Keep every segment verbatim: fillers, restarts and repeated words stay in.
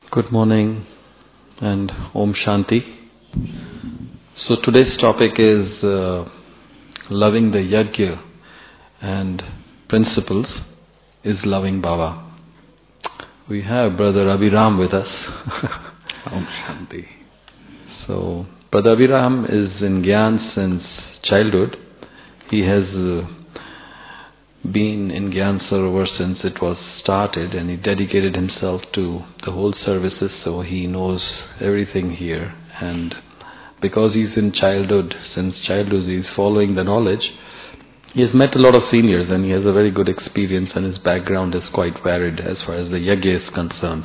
Good morning and Om Shanti. So today's topic is uh, loving the Yajna and principles is loving Baba. We have Brother Abhiram with us. Om Shanti. So Brother Abhiram is in Gyan since childhood. He has uh, been in Gyan Sarovar since it was started, and he dedicated himself to the whole services, so he knows everything here. And because he's in childhood, since childhood he's following the knowledge, he has met a lot of seniors and he has a very good experience, and his background is quite varied as far as the Yajna is concerned.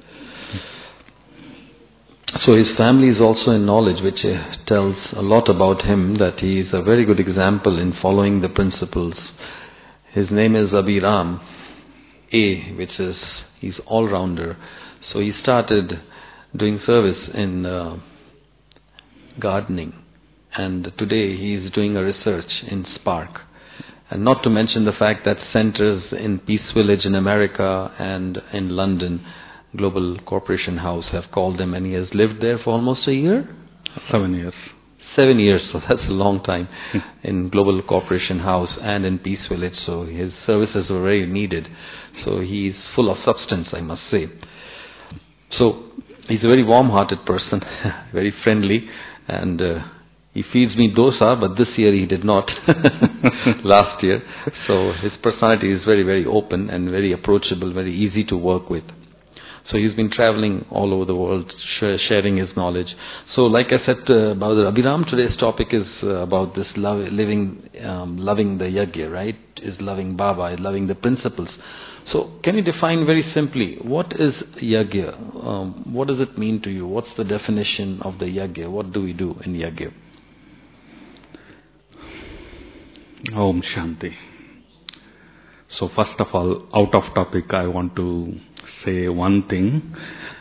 So his family is also in knowledge, which uh, tells a lot about him, that he is a very good example in following the principles. His name is Abhiram, A, which is, he's all-rounder. So he started doing service in uh, gardening, and today he is doing a research in Spark. And not to mention the fact that centers in Peace Village in America and in London, Global Corporation House, have called him, and he has lived there for almost a year? Seven years. Seven years, so that's a long time in Global Corporation House and in Peace Village. So his services were very needed. So he is full of substance, I must say. So he's a very warm-hearted person, very friendly, and uh, he feeds me dosa, but this year he did not, last year. So his personality is very, very open and very approachable, very easy to work with. So he's been traveling all over the world, sh- sharing his knowledge. So like I said, uh, Brother Abhiram, today's topic is uh, about this love, living, um, loving the Yajna, right? Is loving Baba, is loving the principles. So can you define very simply, what is Yajna? Um, what does it mean to you? What's the definition of the Yajna? What do we do in Yajna? Om Shanti. So first of all, out of topic, I want to say one thing.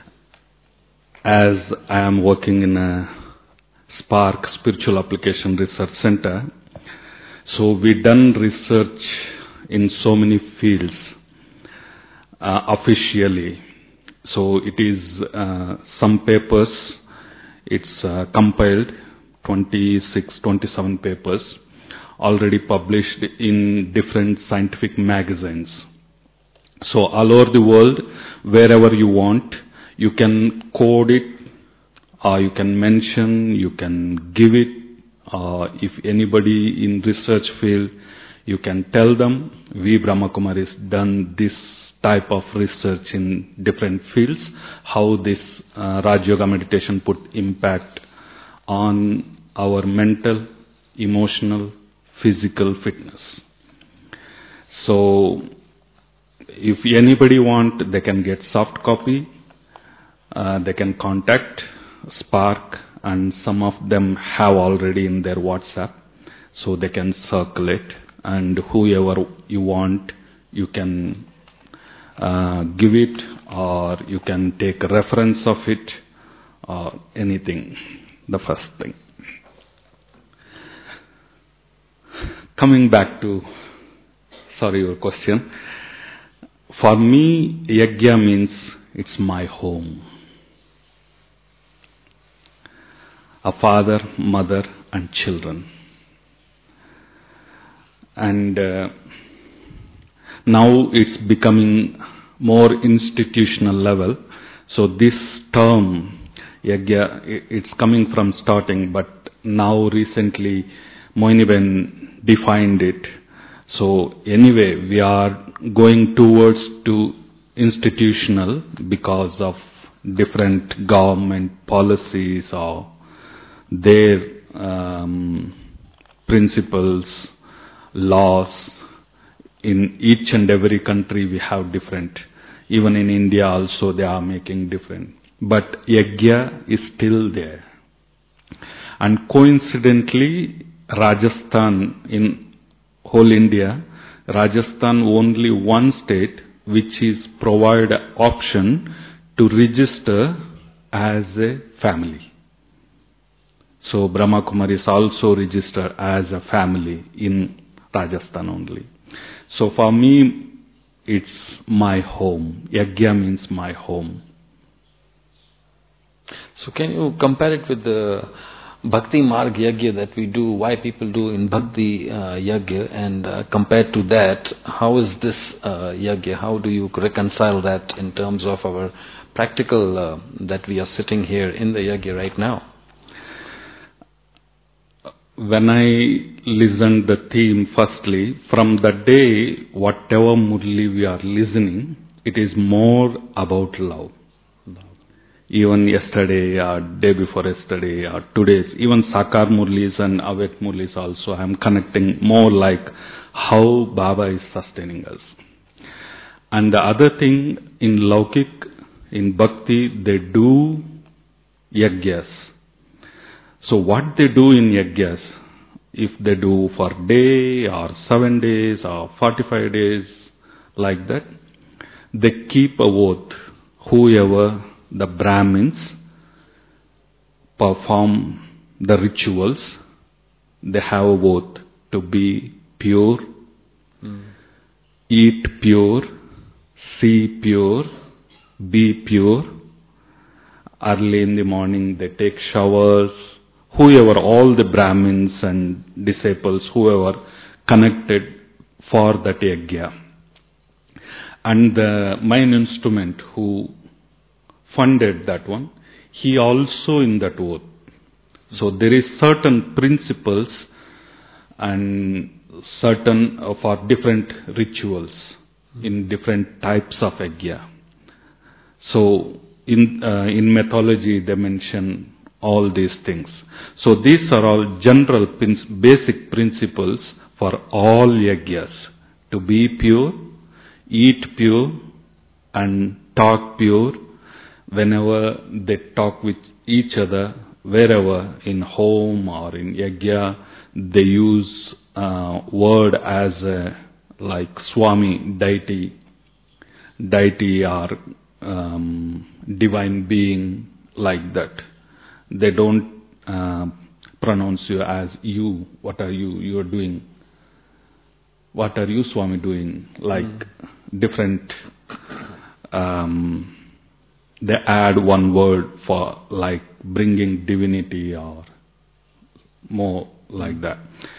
As I am working in a Spark Spiritual Application Research Center, so we done research in so many fields uh, officially. So it is uh, some papers, it's uh, compiled, twenty-six, twenty-seven papers, already published in different scientific magazines. So all over the world, wherever you want, you can code it, or you can mention, you can give it, or if anybody in research field, you can tell them, we Brahma Kumaris done this type of research in different fields, how this uh, Raj Yoga meditation put impact on our mental, emotional, physical fitness. So if anybody want, they can get soft copy, uh, they can contact Spark, and some of them have already in their WhatsApp, so they can circulate, and whoever you want, you can uh, give it, or you can take a reference of it, or anything, the first thing. Coming back to, sorry, your question. For me, Yajna means it's my home. A father, mother, and children. And uh, now it's becoming more institutional level. So this term, Yajna, it's coming from starting, but now recently Moiniben defined it. So anyway, we are going towards to institutional because of different government policies or their um, principles, laws. In each and every country we have different. Even in India also they are making different. But Yajna is still there. And coincidentally, Rajasthan, in whole India, Rajasthan only one state which is provide option to register as a family. So Brahma Kumaris also register as a family in Rajasthan only. So for me, it's my home. Yajna means my home. So can you compare it with the Bhakti Marg Yagya that we do, why people do in Bhakti uh, Yagya, and uh, compared to that, how is this uh, Yagya? How do you reconcile that in terms of our practical, uh, that we are sitting here in the Yagya right now? When I listened the theme firstly, from the day, whatever Murli we are listening, it is more about love. Even yesterday or day before yesterday or today's, even Sakar Murlis and Avek Murlis also, I am connecting more like how Baba is sustaining us. And the other thing, in Laukik, in Bhakti, they do Yagyas. So what they do in Yagyas, if they do for day or seven days or forty-five days, like that, they keep a oath, whoever the Brahmins perform the rituals, they have a oath to be pure, mm. eat pure, see pure, be pure. Early in the morning they take showers, whoever, all the Brahmins and disciples, whoever connected for that yagya. And the main instrument who funded that one, he also in that oath. So there is certain principles and certain uh, for different rituals mm. in different types of yagya. So in uh, in mythology they mention all these things. So these are all general basic principles for all yagyas: to be pure, eat pure, and talk pure. Whenever they talk with each other, wherever, in home or in yagya, they use uh, word as a, like Swami, deity, deity or um, divine being, like that. They don't uh, pronounce you as you. What are you? You are doing. What are you, Swami, doing? Like mm. different. Um, they add one word for like bringing divinity or more like that.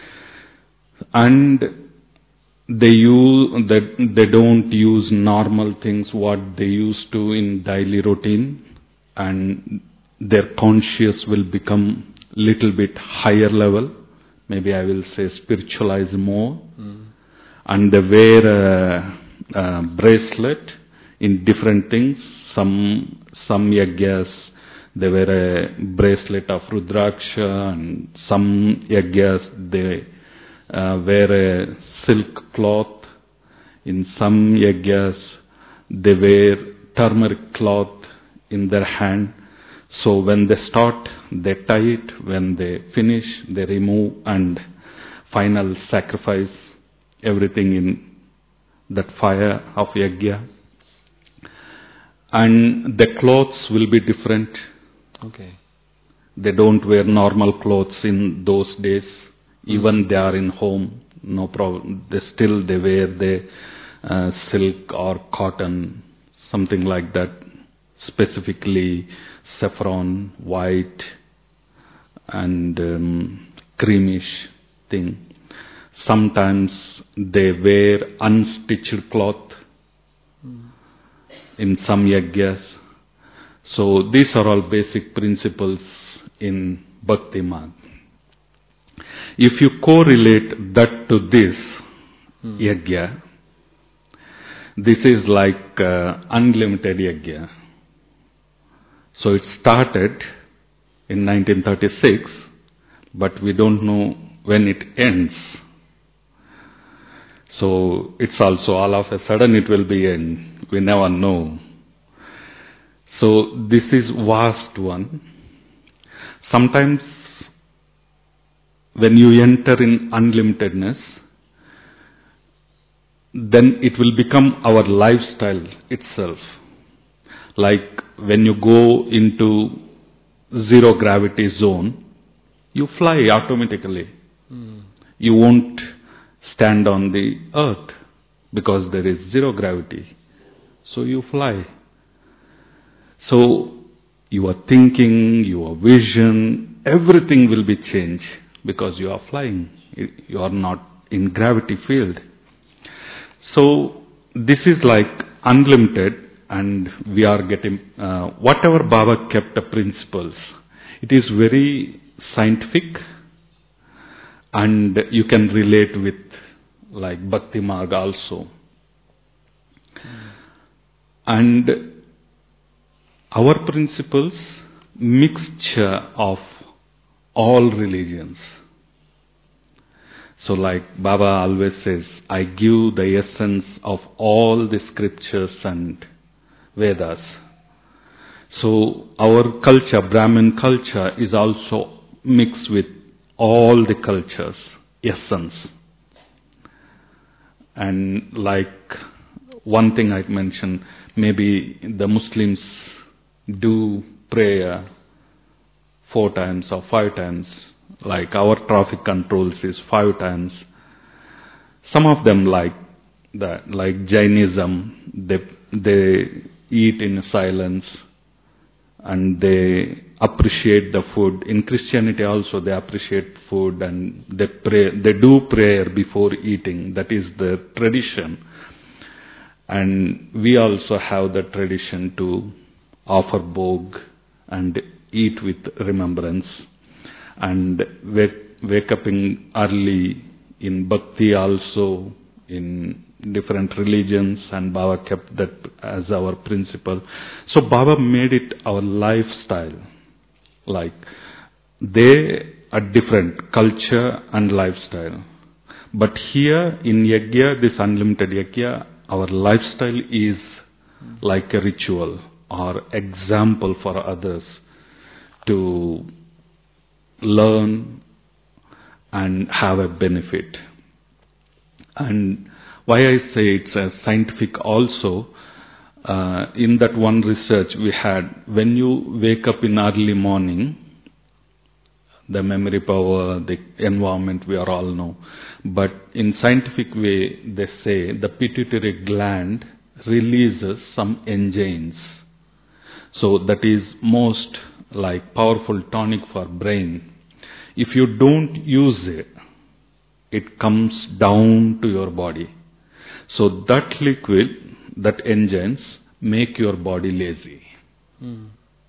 And they use they, they don't use normal things what they used to in daily routine, and their conscious will become little bit higher level. Maybe I will say spiritualize more. Mm. And they wear a, a bracelet in different things. Some some yagyas they wear a bracelet of Rudraksha, and some yagyas they uh, wear a silk cloth. In some yagyas they wear turmeric cloth in their hand. So when they start, they tie it. When they finish, they remove and final sacrifice everything in that fire of yagya. And the clothes will be different. Okay. They don't wear normal clothes in those days. Even mm. they are in home, no problem. They still they wear the uh, silk or cotton, something like that. Specifically saffron, white, and um, creamish thing. Sometimes they wear unstitched cloth mm. in some yagyas. So these are all basic principles in Bhakti Marg. If you correlate that to this mm. yagya, this is like uh, unlimited yagya. So it started in nineteen thirty-six, but we don't know when it ends. So it's also all of a sudden it will be end. We never know. So this is vast one. Sometimes when you enter in unlimitedness, then it will become our lifestyle itself. Like when you go into zero gravity zone, you fly automatically. Mm. You won't stand on the earth because there is zero gravity. So you fly. So your thinking, your vision, everything will be changed because you are flying. You are not in gravity field. So this is like unlimited, and we are getting uh, whatever Baba kept the principles. It is very scientific, and you can relate with like Bhakti Marg also. Mm. And our principles, mixture of all religions. So like Baba always says, I give the essence of all the scriptures and Vedas. So our culture, Brahmin culture, is also mixed with all the cultures, essence. And like one thing I mentioned, maybe the Muslims do prayer four times or five times. Like our traffic controls is five times. Some of them like that, like Jainism, they they eat in silence and they appreciate the food. In Christianity also they appreciate food and they pray. They do prayer before eating. That is the tradition. And we also have the tradition to offer bhog and eat with remembrance. And wake, wake up in early in Bhakti also, in different religions, and Baba kept that as our principle. So Baba made it our lifestyle. Like, they are different, culture and lifestyle. But here in Yajna, this unlimited Yajna, our lifestyle is like a ritual or example for others to learn and have a benefit. And why I say it's a scientific also, uh, in that one research we had, when you wake up in early morning, the memory power, the environment, we are all know. But in scientific way, they say the pituitary gland releases some enzymes. So that is most like powerful tonic for brain. If you don't use it, it comes down to your body. So that liquid, that enzymes, make your body lazy. Mm.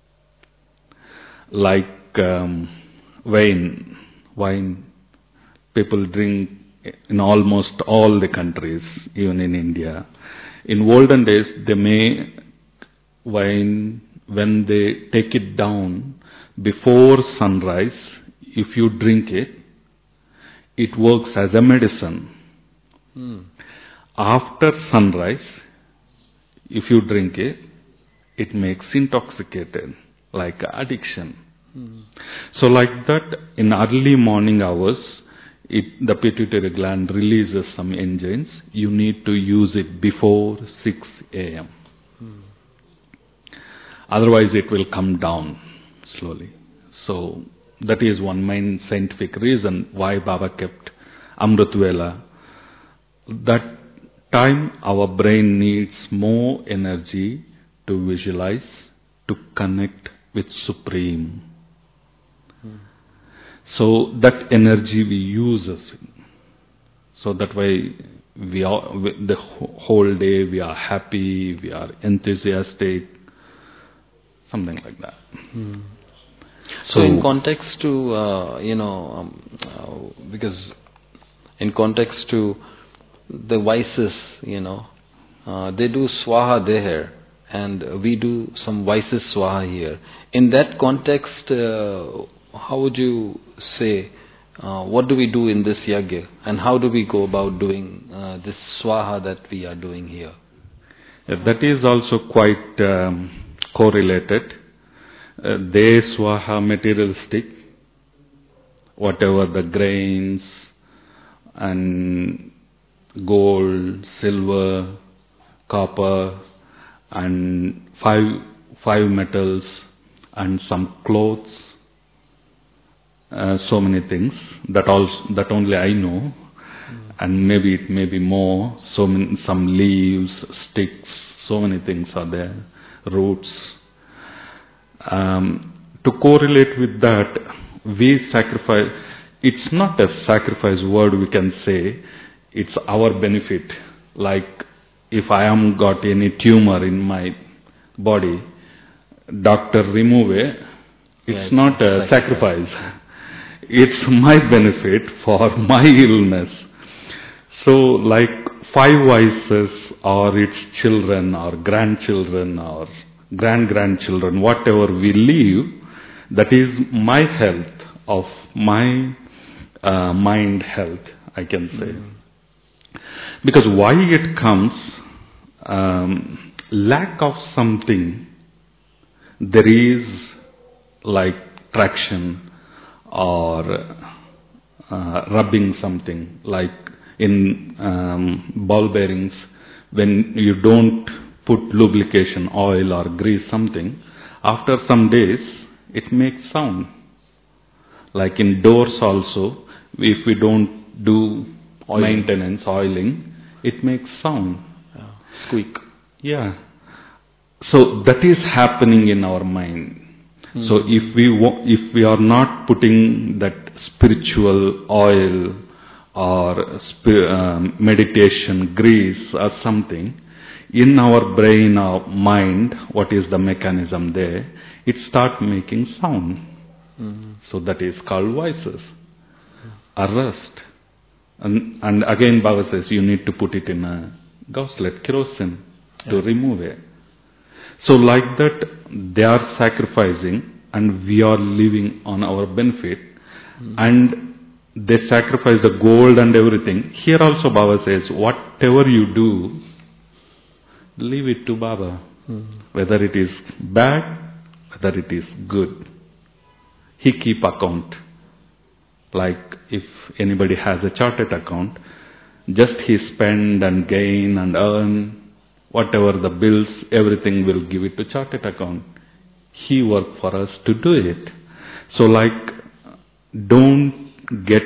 Like um, wine, wine, people drink in almost all the countries, even in India. In olden days, they make wine when they take it down before sunrise. If you drink it, it works as a medicine. Mm. After sunrise, if you drink it, it makes intoxicated, like addiction. Mm. So like that, in early morning hours, it, the pituitary gland releases some enzymes. You need to use it before six a.m. Mm. Otherwise it will come down slowly. So that is one main scientific reason why Baba kept Amrit Vela. That time our brain needs more energy to visualize, to connect with Supreme. Hmm. So that energy we use. So that way we are, the whole day we are happy, we are enthusiastic, something like that. Hmm. So, so in context to, uh, you know, um, uh, because in context to the vices, you know, uh, they do swaha there, and we do some vices swaha here. In that context, uh, how would you say, uh, what do we do in this yajna, and how do we go about doing uh, this swaha that we are doing here? Yeah, that is also quite um, correlated. Uh, they swaha materialistic, whatever the grains and gold, silver, copper, and five five metals, and some clothes, uh, so many things that also that only I know, mm. and maybe it may be more. So many, some leaves, sticks, so many things are there, roots. Um, to correlate with that, we sacrifice, it's not a sacrifice word we can say, it's our benefit. Like if I am got any tumor in my body, doctor remove it, it's yeah, not a sacrifice. It's my benefit for my illness. So like five vices or its children or grandchildren or grand-grandchildren, whatever we leave, that is my health, of my uh, mind health, I can say. Mm-hmm. Because why it comes, um, lack of something, there is like traction or uh, rubbing something, like in um, ball bearings, when you don't put lubrication, oil or grease something, after some days it makes sound. Like in doors also, if we don't do oiling. maintenance, oiling, it makes sound. Yeah. Squeak. Yeah. So that is happening in our mind. Mm-hmm. So if we if we are not putting that spiritual oil or spir- um, meditation grease or something in our brain or mind, what is the mechanism there? It start making sound. Mm-hmm. So that is called vices. Arrest. And, and again Baba says you need to put it in a gausslet, kerosene, yeah. to remove it. So like that they are sacrificing and we are living on our benefit, mm-hmm. and they sacrifice the gold and everything. Here also Baba says whatever you do, leave it to Baba. Mm-hmm. Whether it is bad, whether it is good. He keep account. Like if anybody has a chartered account, just he spend and gain and earn, whatever the bills, everything will give it to chartered account. He work for us to do it. So like, don't get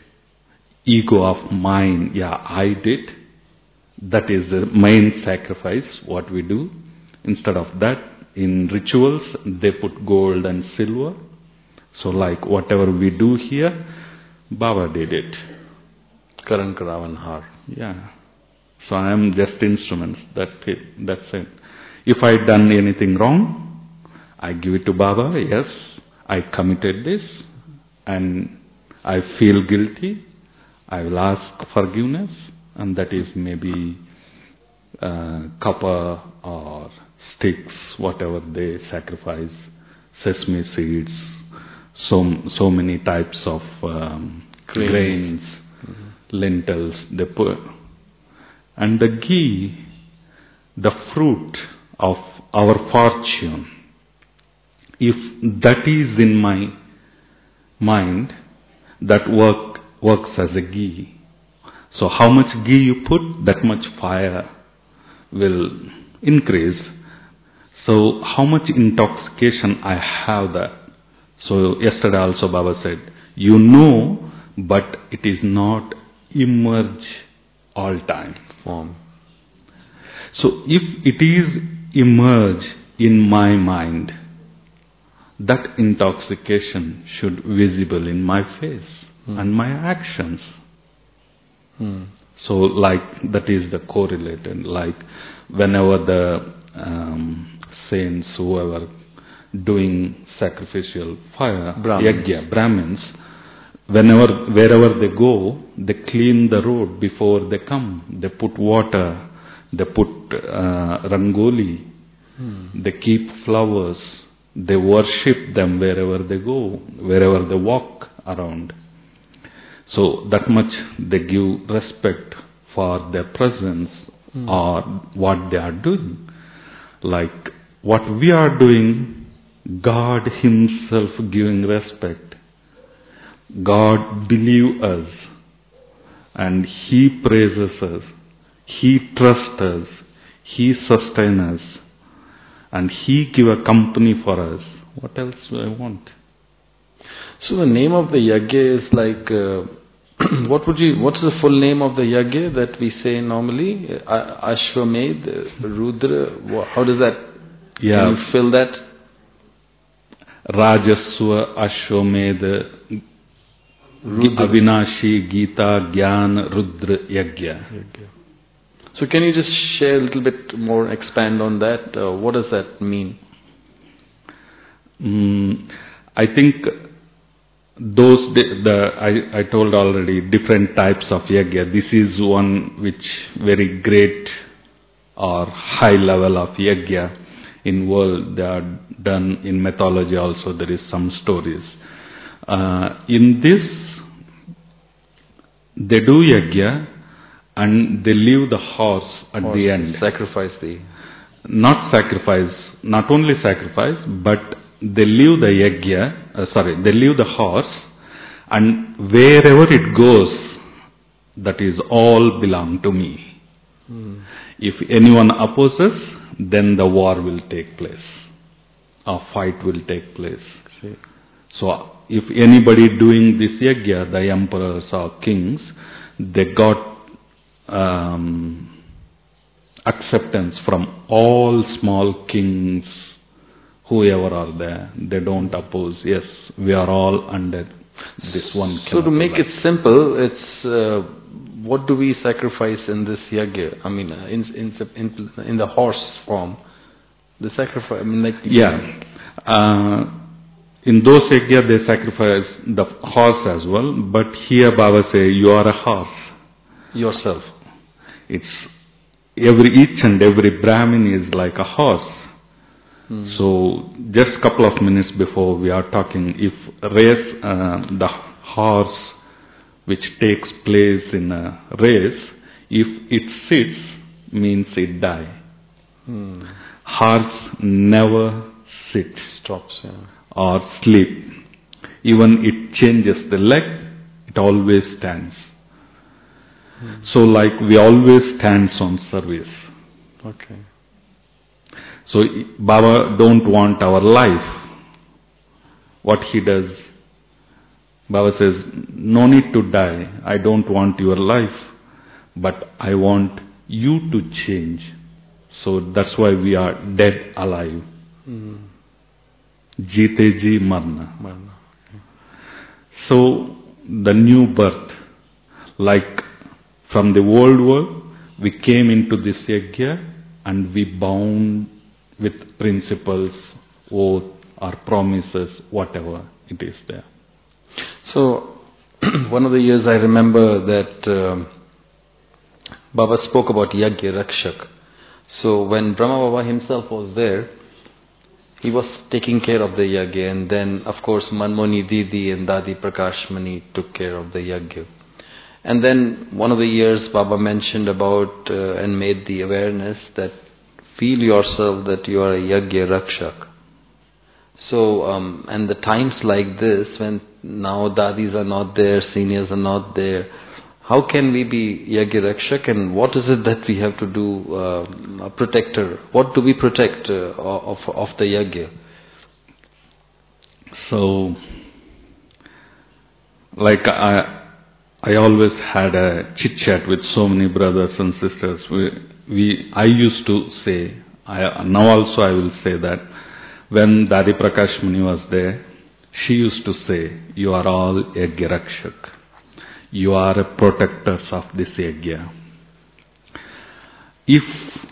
ego of mine. Yeah, I did. That is the main sacrifice, what we do. Instead of that, in rituals, they put gold and silver. So like whatever we do here, Baba did it. Karan Karavan Har. Yeah. So I am just instruments. That it, that's it. If I done anything wrong, I give it to Baba. Yes, I committed this and I feel guilty. I will ask forgiveness, and that is maybe uh, copper or sticks, whatever they sacrifice, sesame seeds, so so many types of um, grains, grains mm-hmm. lentils they put. And the ghee, the fruit of our fortune, if that is in my mind, that work works as a ghee. So how much ghee you put, that much fire will increase. So how much intoxication I have that. So yesterday also Baba said, you know, but it is not emerge all time. Form. So if it is emerge in my mind, that intoxication should visible in my face hmm. and my actions. Hmm. So like that is the correlated. Like whenever the um, saints, whoever doing sacrificial fire, Brahmins. yagya, Brahmins, whenever, wherever they go, they clean the road before they come. They put water, they put uh, rangoli, hmm. they keep flowers, they worship them wherever they go, wherever they walk around. So that much they give respect for their presence hmm. or what they are doing. Like what we are doing, God Himself giving respect. God believe us and He praises us. He trusts us. He sustains us. And He give a company for us. What else do I want? So the name of the yagya is like, uh, what would you, what's the full name of the yagya that we say normally? Uh, Ashwamedh, Rudra, how does that, yeah. can you fill that? Rajaswa Ashwamedha Avinashi Gita Gyan Rudra Yagya. So can you just share a little bit more, expand on that? Uh, what does that mean? Mm, I think those, the, I, I told already, different types of yagya. This is one which very great or high level of yagya in world. They are done in mythology also. There is some stories. Uh, in this, they do yagya and they leave the horse at Horse, the end. Sacrifice the... Not sacrifice, not only sacrifice, but they leave the yagya, uh, sorry, they leave the horse, and wherever it goes, that is all belong to me. Hmm. If anyone opposes, then the war will take place. A fight will take place. See. So, if anybody doing this yagya, the emperors or kings, they got um, acceptance from all small kings, whoever are there. They don't oppose. Yes, we are all under this one. So to make it simple, it's uh, what do we sacrifice in this yagya? I mean, uh, in, in in in the horse form, the sacrifice. I mean, like yeah. Uh, in those yagya, they sacrifice the horse as well. But here, Baba say, you are a horse yourself. It's every each and every Brahmin is like a horse. Hmm. So just couple of minutes before we are talking, if race, uh, the horse which takes place in a race, if it sits, means it die. Hmm. Horse never sits, stops, yeah. or sleep. Even it changes the leg, it always stands. Hmm. So like we always stands on service. Okay. So Baba don't want our life. What he does, Baba says, no need to die. I don't want your life, but I want you to change. So that's why we are dead alive. Mm. Jeete ji marna. Marna. Okay. So the new birth, like from the old world, we came into this yajna and we bound with principles, oath or promises, whatever it is there. So, one of the years I remember that um, Baba spoke about Yagya Rakshak. So, when Brahma Baba himself was there, he was taking care of the Yagya, and then, of course, Manmoni Didi and Dadi Prakash Mani took care of the Yagya. And then, one of the years Baba mentioned about uh, and made the awareness that feel yourself that you are a Yagya Rakshak. So, um, and the times like this, when now dadis are not there, seniors are not there, how can we be Yagya Rakshak, and what is it that we have to do, uh, a protector? What do we protect uh, of, of the Yagya? So, like I, I always had a chit chat with so many brothers and sisters. We, we, I used to say, I, now also I will say that, when Dadi Prakash Muni was there, she used to say, you are all Yagya Rakshak. You are a protectors of this Yagya. If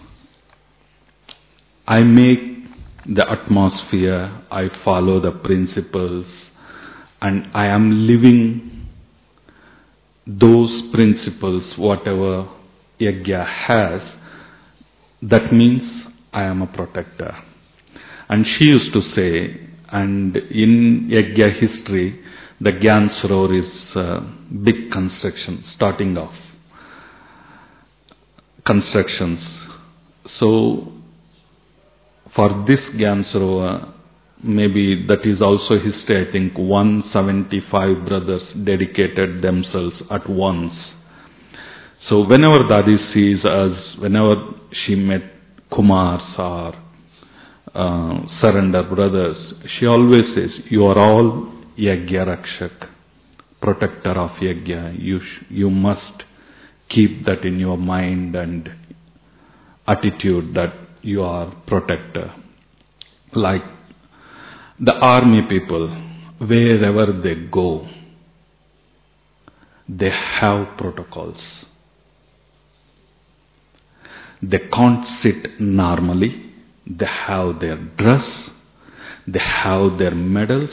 I make the atmosphere, I follow the principles, and I am living those principles, whatever Yagya has, that means I am a protector. And she used to say, and in Yagya history, the Gyan Sarovar is a big construction, starting off. Constructions. So, for this Gyan Sarovar, maybe that is also history, I think one hundred seventy-five brothers dedicated themselves at once. So, whenever Dadi sees us, whenever she met Kumars or Uh, surrender brothers, she always says, you are all Yagya Rakshak, protector of Yagya. You, sh- you must keep that in your mind and attitude that you are protector. Like The army people, wherever they go, they have protocols. They can't sit normally. They have their dress. They have their medals.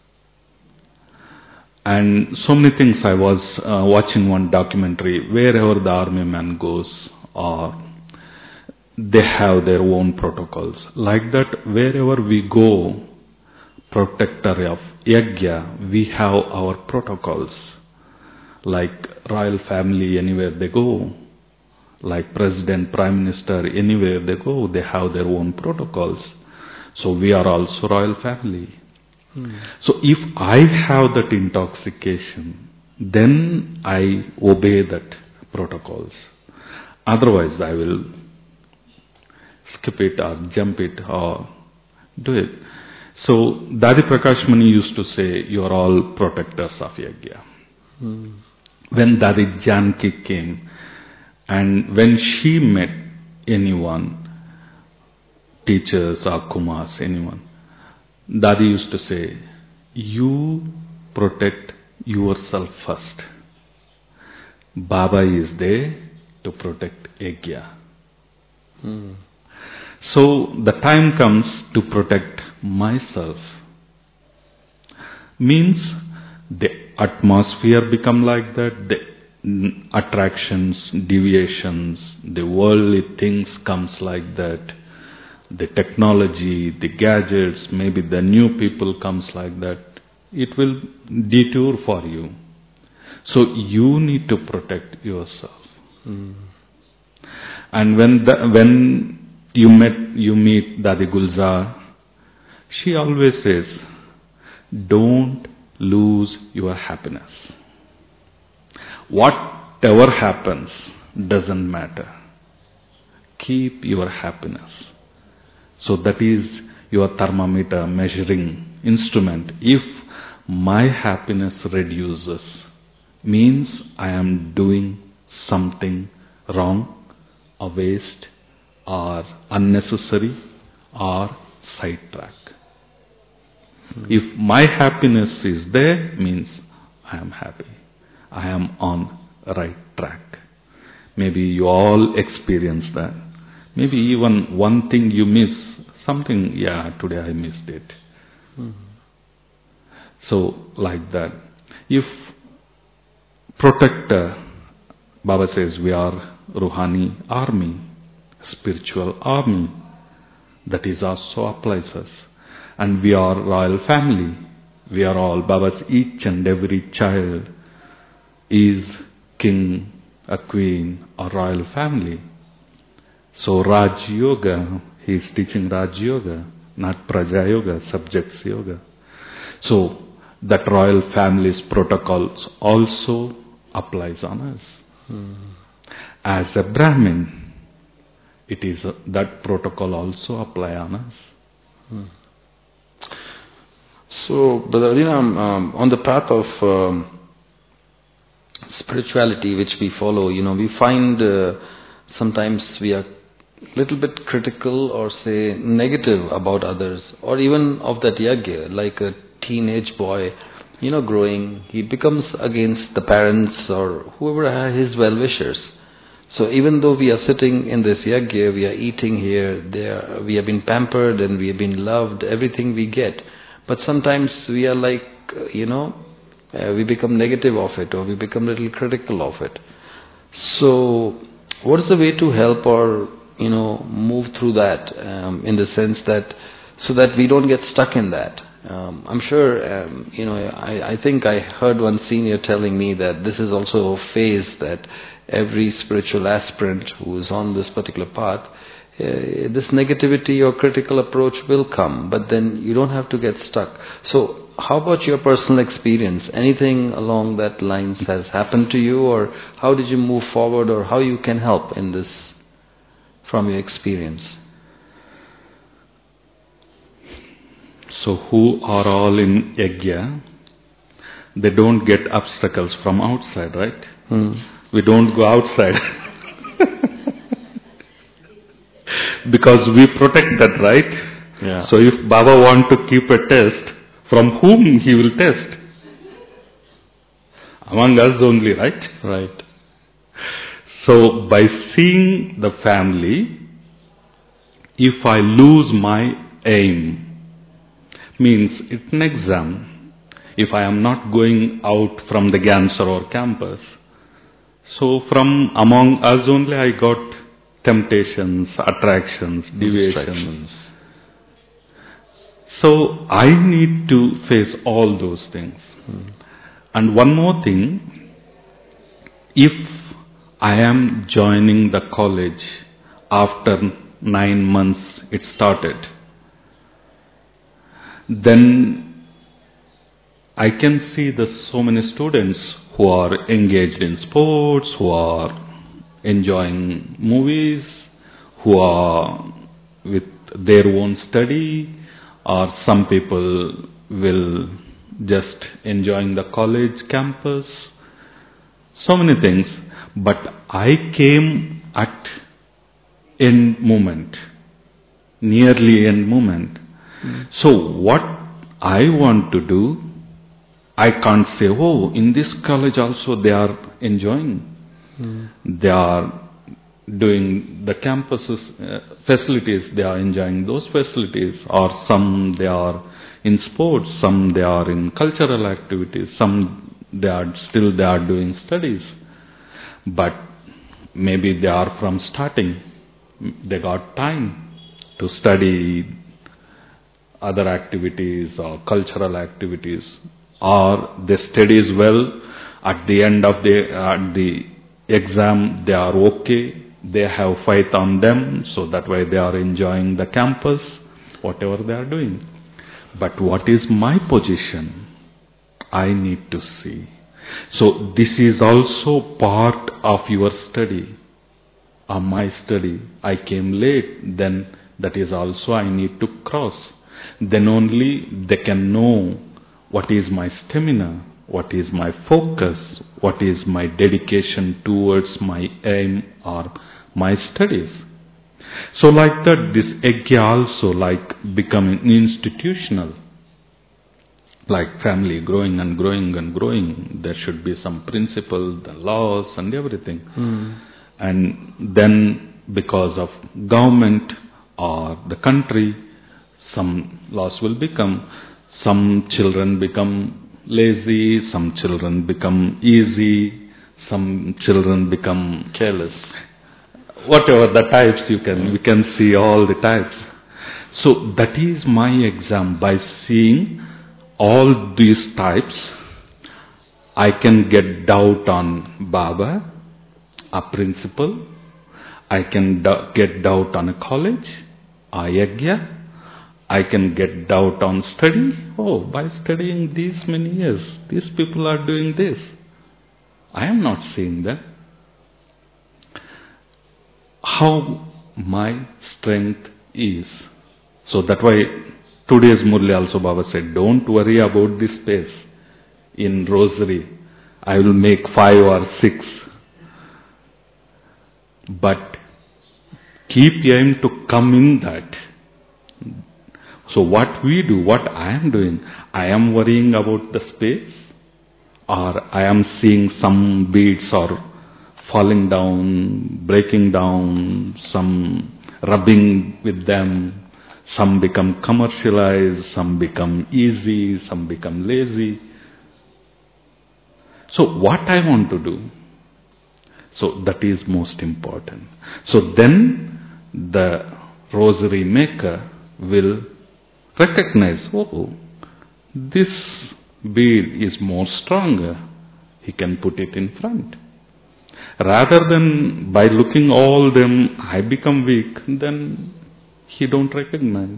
And so many things. I was uh, watching one documentary, wherever the army man goes, or they have their own protocols. Like that, wherever we go, protector of Yajna, we have our protocols. Like royal family, anywhere they go, like president, prime minister, anywhere they go, they have their own protocols. So we are also royal family. Hmm. So if I have that intoxication, then I obey that protocols. Otherwise I will skip it or jump it or do it. So Dadi Prakash Mani used to say, you are all protectors of Yajna. Hmm. When Dadi Janki came, and when she met anyone, teachers or Kumars, anyone, Dadi used to say, you protect yourself first. Baba is there to protect Yajna. Hmm. So the time comes to protect myself. Means the atmosphere become like that, the attractions, deviations, the worldly things comes like that, the technology, the gadgets, maybe the new people comes like that. It will detour for you. So you need to protect yourself. Mm. And when the, when you met you meet Dadi Gulzar, she always says, don't lose your happiness. Whatever happens doesn't matter. Keep your happiness. So that is your thermometer measuring instrument. If my happiness reduces, means I am doing something wrong, a waste, or unnecessary, or sidetrack. Hmm. If my happiness is there, means I am happy. I am on right track. Maybe you all experience that. Maybe even one thing you miss, something, yeah, today I missed it. Hmm. So, like that. If protector, Baba says we are Ruhani army, spiritual army, that is also applies us. And we are royal family. We are all, Baba's each and every child is king, a queen, a royal family. So Raj Yoga, he is teaching Raj Yoga, not Praja Yoga, subjects yoga. So that royal family's protocols also applies on us. Hmm. As a Brahmin, it is a, that protocol also apply on us. Hmm. So, Brother Adinam, um, on the path of um, spirituality which we follow, you know, we find uh, sometimes we are a little bit critical or say negative about others, or even of that yajna, like a teenage boy, you know, growing, he becomes against the parents or whoever are his well-wishers. So even though we are sitting in this yajna, we are eating here, there, we have been pampered and we have been loved, everything we get. But sometimes we are like, you know, uh, we become negative of it, or we become a little critical of it. So what is the way to help or, you know, move through that um, in the sense that, so that we don't get stuck in that? Um, I'm sure, um, you know, I, I think I heard one senior telling me that this is also a phase that every spiritual aspirant who is on this particular path, uh, this negativity or critical approach will come, but then you don't have to get stuck. So how about your personal experience? Anything along that lines has happened to you, or how did you move forward, or how you can help in this from your experience? So who are all in yajna, they don't get obstacles from outside, right? Hmm. We don't go outside. Because we protect that, right? Yeah. So if Baba want to keep a test, from whom he will test? Among us only, right? Right. So by seeing the family, if I lose my aim, means it's an exam. If I am not going out from the Gyan Sarovar campus, so from among us only I got temptations, attractions, deviations. So I need to face all those things. Hmm. And one more thing, if I am joining the college after nine months it started, then I can see the so many students who are engaged in sports, who are enjoying movies, who are with their own study, or some people will just enjoying the college campus, so many things. But I came at end moment, nearly end moment. Mm. So what I want to do, I can't say, oh, in this college also they are enjoying. Mm. They are doing the campuses uh, facilities, they are enjoying those facilities, or some they are in sports, some they are in cultural activities, some they are still they are doing studies. But maybe they are from starting, they got time to study other activities or cultural activities, or they studies well, at the end of the, at the exam they are okay, they have faith on them, so that way they are enjoying the campus, whatever they are doing. But what is my position? I need to see. So this is also part of your study, or my study. I came late, then that is also I need to cross. Then only they can know what is my stamina, what is my focus, what is my dedication towards my aim or my studies. So like that, this Yajna also like becoming institutional, like family growing and growing and growing. There should be some principle, the laws and everything. Mm. And then because of government or the country, some laws will become. Some children become lazy, some children become easy, some children become careless. Whatever the types you can, we can see all the types. So that is my exam. By seeing all these types, I can get doubt on Baba, a principal. I can do- get doubt on a college, a Yajna. I can get doubt on study. Oh, by studying these many years, these people are doing this. I am not seeing that. How my strength is. So that why today's Murli also Baba said, don't worry about this space in rosary. I will make five or six. But keep aim to come in that. So what we do, what I am doing, I am worrying about the space, or I am seeing some beads or falling down, breaking down, some rubbing with them, some become commercialized, some become easy, some become lazy. So what I want to do, so that is most important. So then the rosary maker will recognize, oh, this bead is more stronger. He can put it in front. Rather than by looking all them, I become weak, then he don't recognize.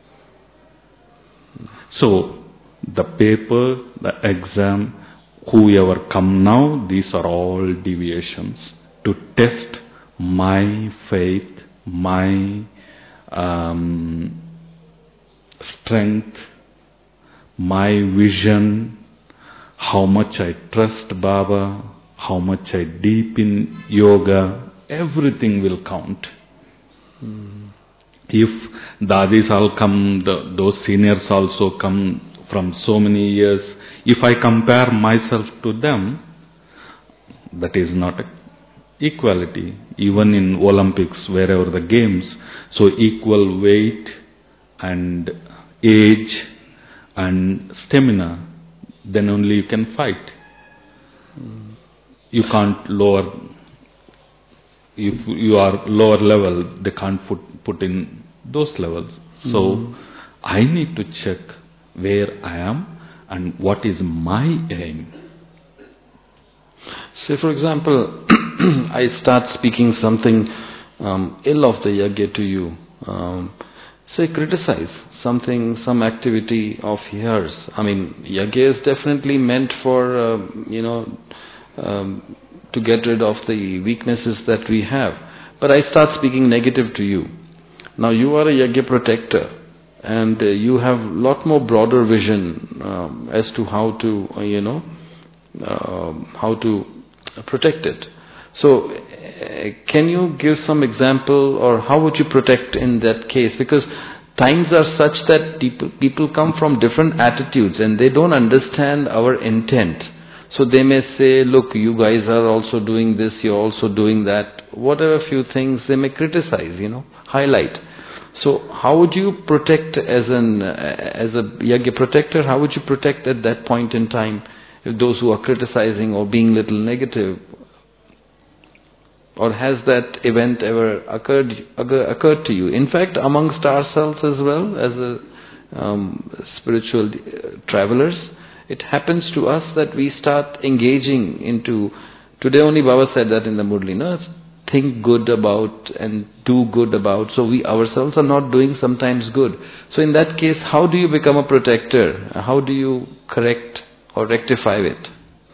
So the paper, the exam, whoever come now, these are all deviations to test my faith, my um, strength, my vision, how much I trust Baba, how much I deep in yoga, everything will count. Mm. If the Adis all come, the, those seniors also come from so many years, if I compare myself to them, that is not equality. Even in Olympics, wherever the games, so equal weight and age and stamina, then only you can fight. You can't lower, if you are lower level, they can't put, put in those levels. So mm. I need to check where I am and what is my aim. Say for example, I start speaking something um, ill of the yajna to you. Um, say criticize something, some activity of yours. I mean, yajna is definitely meant for, uh, you know, um, to get rid of the weaknesses that we have. But I start speaking negative to you. Now you are a yajna protector, and uh, you have a lot more broader vision um, as to how to, uh, you know, uh, how to protect it. So, uh, can you give some example, or how would you protect in that case? Because times are such that people people come from different attitudes and they don't understand our intent. So they may say, look, you guys are also doing this, you're also doing that. Whatever few things they may criticize, you know, highlight. So how would you protect as an as a yajna protector? How would you protect at that point in time if those who are criticizing or being little negative? Or has that event ever occurred occurred to you? In fact, amongst ourselves as well as a, um, spiritual travelers, it happens to us that we start engaging into. Today only Baba said that in the Murli, no? Think good about and do good about. So we ourselves are not doing sometimes good. So in that case, how do you become a protector? How do you correct or rectify it?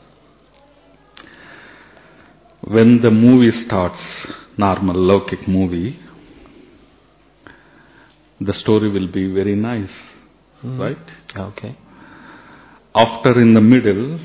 When the movie starts, normal Laukik movie, the story will be very nice, mm. right? Okay. After in the middle,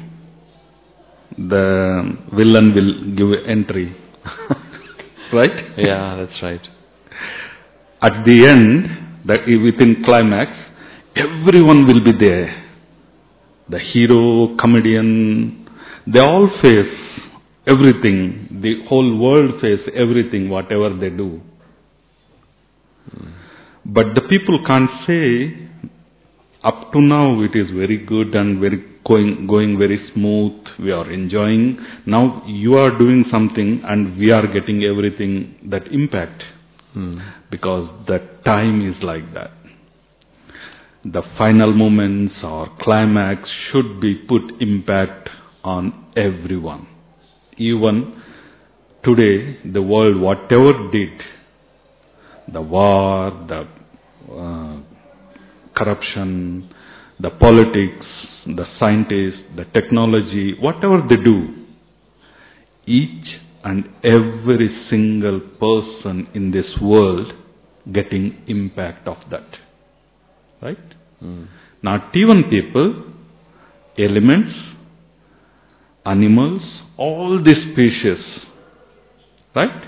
the villain will give entry, right? Yeah, that's right. At the end, that within climax, everyone will be there. The hero, comedian, they all face everything. The whole world face everything, whatever they do. Mm. But the people can't say, up to now it is very good and very going going very smooth, we are enjoying. Now you are doing something and we are getting everything, that impact. Mm. Because the time is like that. The final moments or climax should be put impact on everyone. Even today, the world, whatever did, the war, the uh, corruption, the politics, the scientists, the technology, whatever they do, each and every single person in this world getting impact of that. Right? Mm. Not even people, elements, animals, all the species. Right?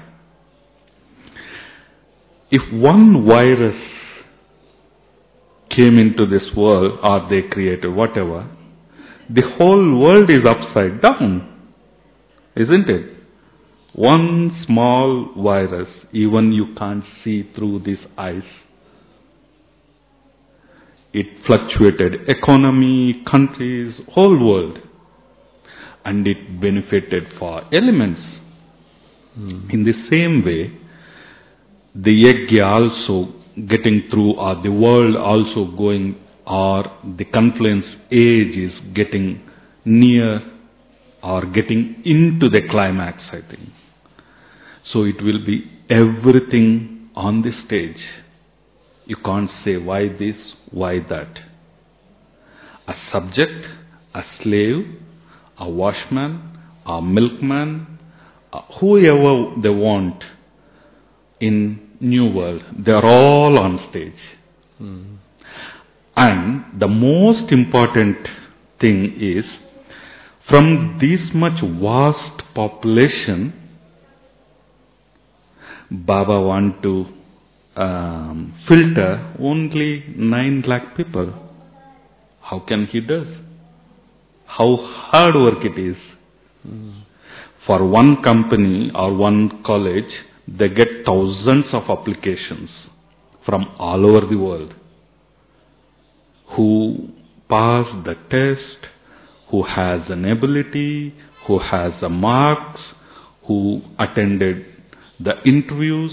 If one virus came into this world, or they created whatever, the whole world is upside down. Isn't it? One small virus, even you can't see through these eyes. It fluctuated economy, countries, whole world. And it benefited for elements. Mm. In the same way, the yajna also getting through, or the world also going, or the confluence age is getting near or getting into the climax, I think. So it will be everything on the stage. You can't say why this, why that. A subject, a slave, a washman, a milkman, uh, whoever they want in New World, they are all on stage. Mm. And the most important thing is, from this much vast population, Baba want to um, filter only nine lakh people. How can he do? How hard work it is. Mm. For one company or one college, they get thousands of applications from all over the world who pass the test, who has an ability, who has the marks, who attended the interviews,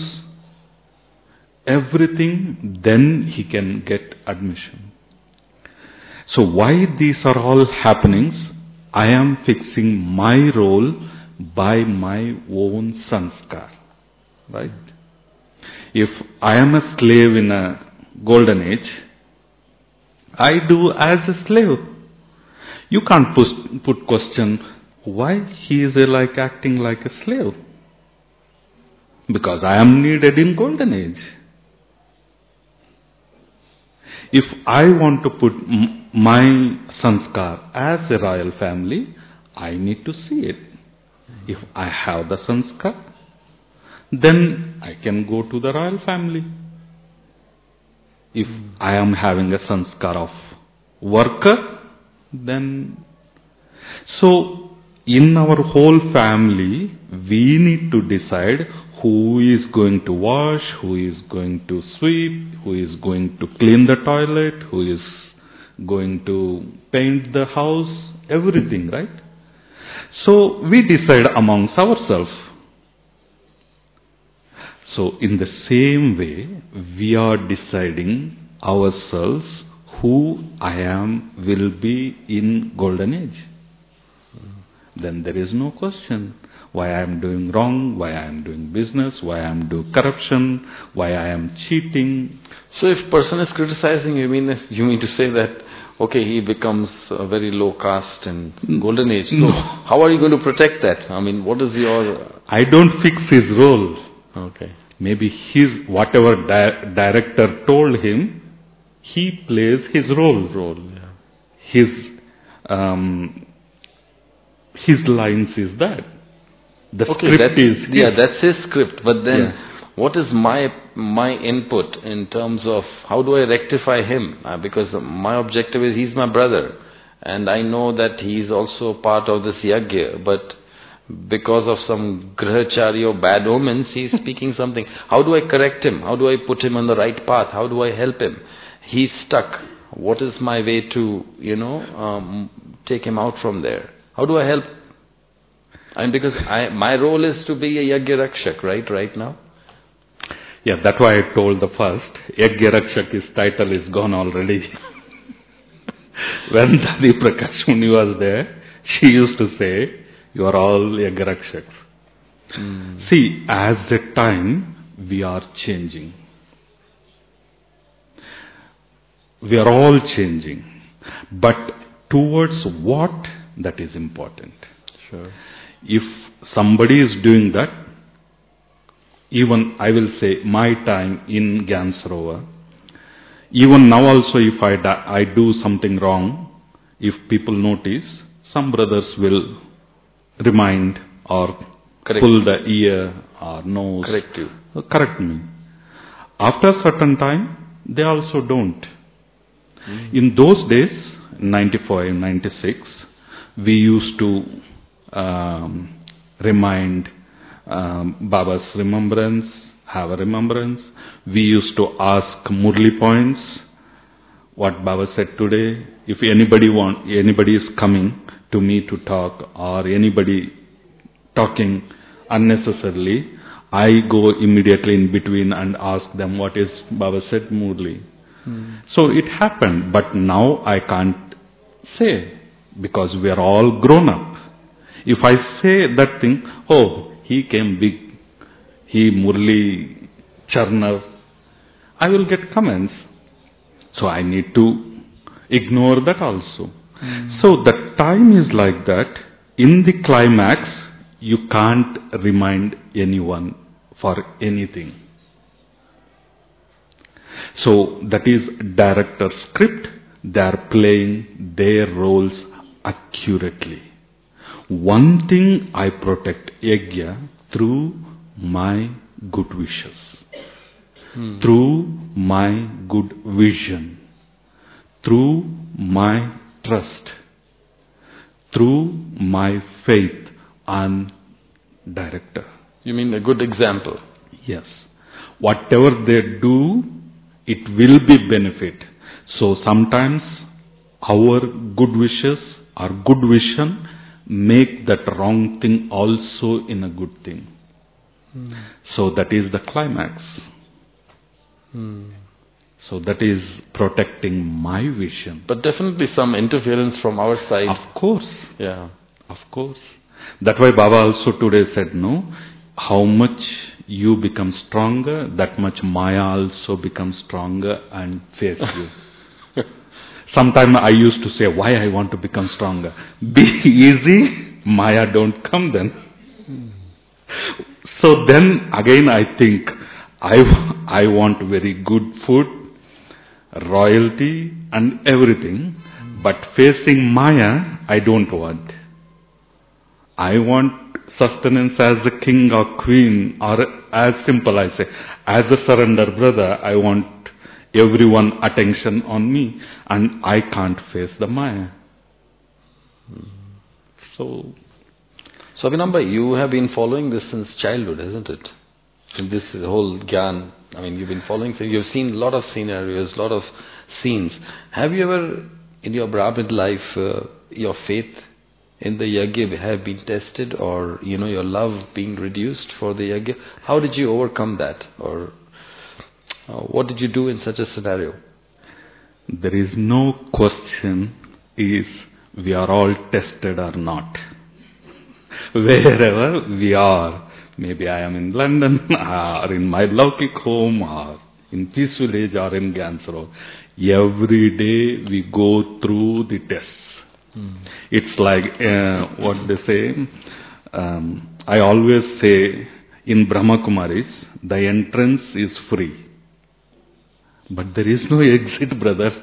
everything, then he can get admission. So why these are all happenings? I am fixing my role by my own sanskar. Right? If I am a slave in a golden age, I do as a slave. You can't put, put question why he is like acting like a slave. Because I am needed in golden age. If I want to put m- my sanskar as a royal family, I need to see it. If I have the sanskar, then I can go to the royal family. If I am having a sanskar of worker, then... So, in our whole family, we need to decide who is going to wash, who is going to sweep, who is going to clean the toilet, who is going to paint the house, everything, right? So, we decide amongst ourselves. So, in the same way, we are deciding ourselves who I am will be in golden age. Then there is no question why I am doing wrong, why I am doing business, why I am doing corruption, why I am cheating. So, if person is criticizing, you mean you mean to say that okay, he becomes a very low caste in golden age. So, no. How are you going to protect that? I mean, what is your... I don't fix his role. Okay. Maybe his, whatever di- director told him, he plays his role. Role, yeah. His, um, his lines is that. The okay, script that, is his. Yeah, that's his script. But then, yeah. what is my my input in terms of how do I rectify him? Uh, because my objective is he's my brother, and I know that he's also part of this yajna. But because of some grahachari or bad omens, he's speaking something. How do I correct him? How do I put him on the right path? How do I help him? He's stuck. What is my way to, you know, um, take him out from there? How do I help? And because I, my role is to be a yajna rakshak, right, right now? Yeah, that's why I told the first, Yajna Rakshak, his title is gone already. When Dadi Prakash Muni was there, she used to say, you are all Yajna Rakshaks. Mm. See, as a time, we are changing. We are all changing. But towards what, that is important. Sure. If somebody is doing that, even I will say my time in Gyan Sarovar, even now also if I, da- I do something wrong, if people notice, some brothers will remind or correct pull the ear or nose. Correct you. Correct me. After a certain time, they also don't. Mm. In those days, ninety-five, ninety-six, we used to um, remind um, Baba's remembrance, have a remembrance. We used to ask Murli points, what Baba said today. If anybody want, anybody is coming to me to talk or anybody talking unnecessarily, I go immediately in between and ask them what is Baba said Murli. Hmm. So it happened, but now I can't say because we are all grown up. If I say that thing, oh, he came big, he Murli Charnar, I will get comments. So I need to ignore that also. Mm. So the time is like that. In the climax, you can't remind anyone for anything. So that is director's script. They are playing their roles accurately. One thing I protect Yajna through my good wishes. Hmm. Through my good vision, through my trust, through my faith and director. You mean a good example? Yes. Whatever they do, it will be benefit. So sometimes our good wishes or good vision make that wrong thing also in a good thing. Hmm. So that is the climax. Hmm. So that is protecting my vision. But definitely some interference from our side. Of course. Yeah. Of course. That's why Baba also today said, no, how much you become stronger, that much Maya also becomes stronger and face you. Sometimes I used to say, why I want to become stronger? Be easy, Maya don't come then. Hmm. So then again I think, I, I want very good food, royalty and everything, hmm. but facing Maya, I don't want. I want sustenance as a king or queen, or as simple I say, as a surrender brother, I want everyone attention on me, and I can't face the Maya. Hmm. So, so Abhinamba, you have been following this since childhood, isn't it? In this whole Gyan, I mean, you've been following, you've seen a lot of scenarios, a lot of scenes. Have you ever, in your Brahmin life, uh, your faith in the yajna have been tested, or, you know, your love being reduced for the yajna? How did you overcome that? Or uh, what did you do in such a scenario? There is no question is we are all tested or not. Wherever we are, maybe I am in London, or in my Laukik home, or in Peace Village, or in Gansaro. Every day we go through the tests. Hmm. It's like uh, what they say. Um, I always say in Brahma Kumaris, the entrance is free, but there is no exit, brother.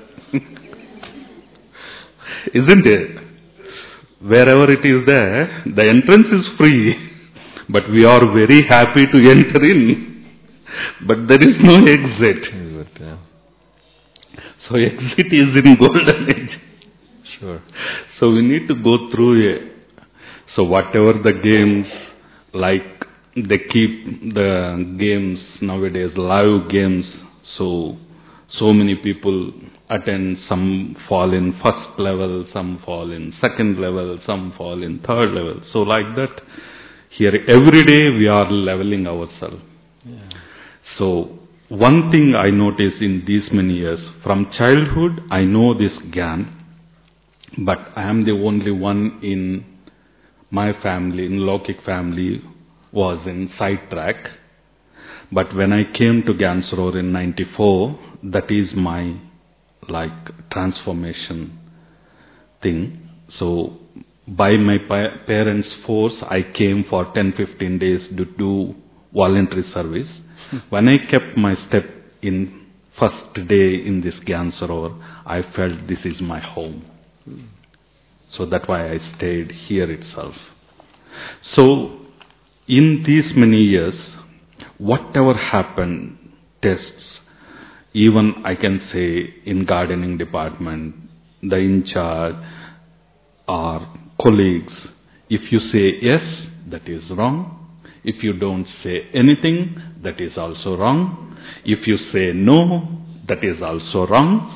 Isn't it? Wherever it is there, the entrance is free, but we are very happy to enter in, but there is no exit. Exit, yeah. So exit is in golden age. Sure. So we need to go through it. So whatever the games, like they keep the games nowadays, live games, so so many people attend, some fall in first level, some fall in second level, some fall in third level. So like that, here every day we are leveling ourselves. Yeah. So one thing I noticed in these many years, from childhood I know this Gyan, but I am the only one in my family, in Laukik family, was in sidetrack. But when I came to Gansaror in ninety-four, that is my like transformation thing. So by my pa- parents' force, I came for ten to fifteen days to do voluntary service. When I kept my step in first day in this Gansaror, I felt this is my home. So that's why I stayed here itself. So in these many years, whatever happened, tests, even I can say in gardening department, the in charge or colleagues, if you say yes, that is wrong. If you don't say anything, that is also wrong. If you say no, that is also wrong.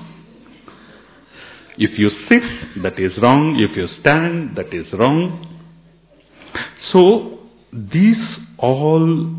If you sit, that is wrong. If you stand, that is wrong. So these all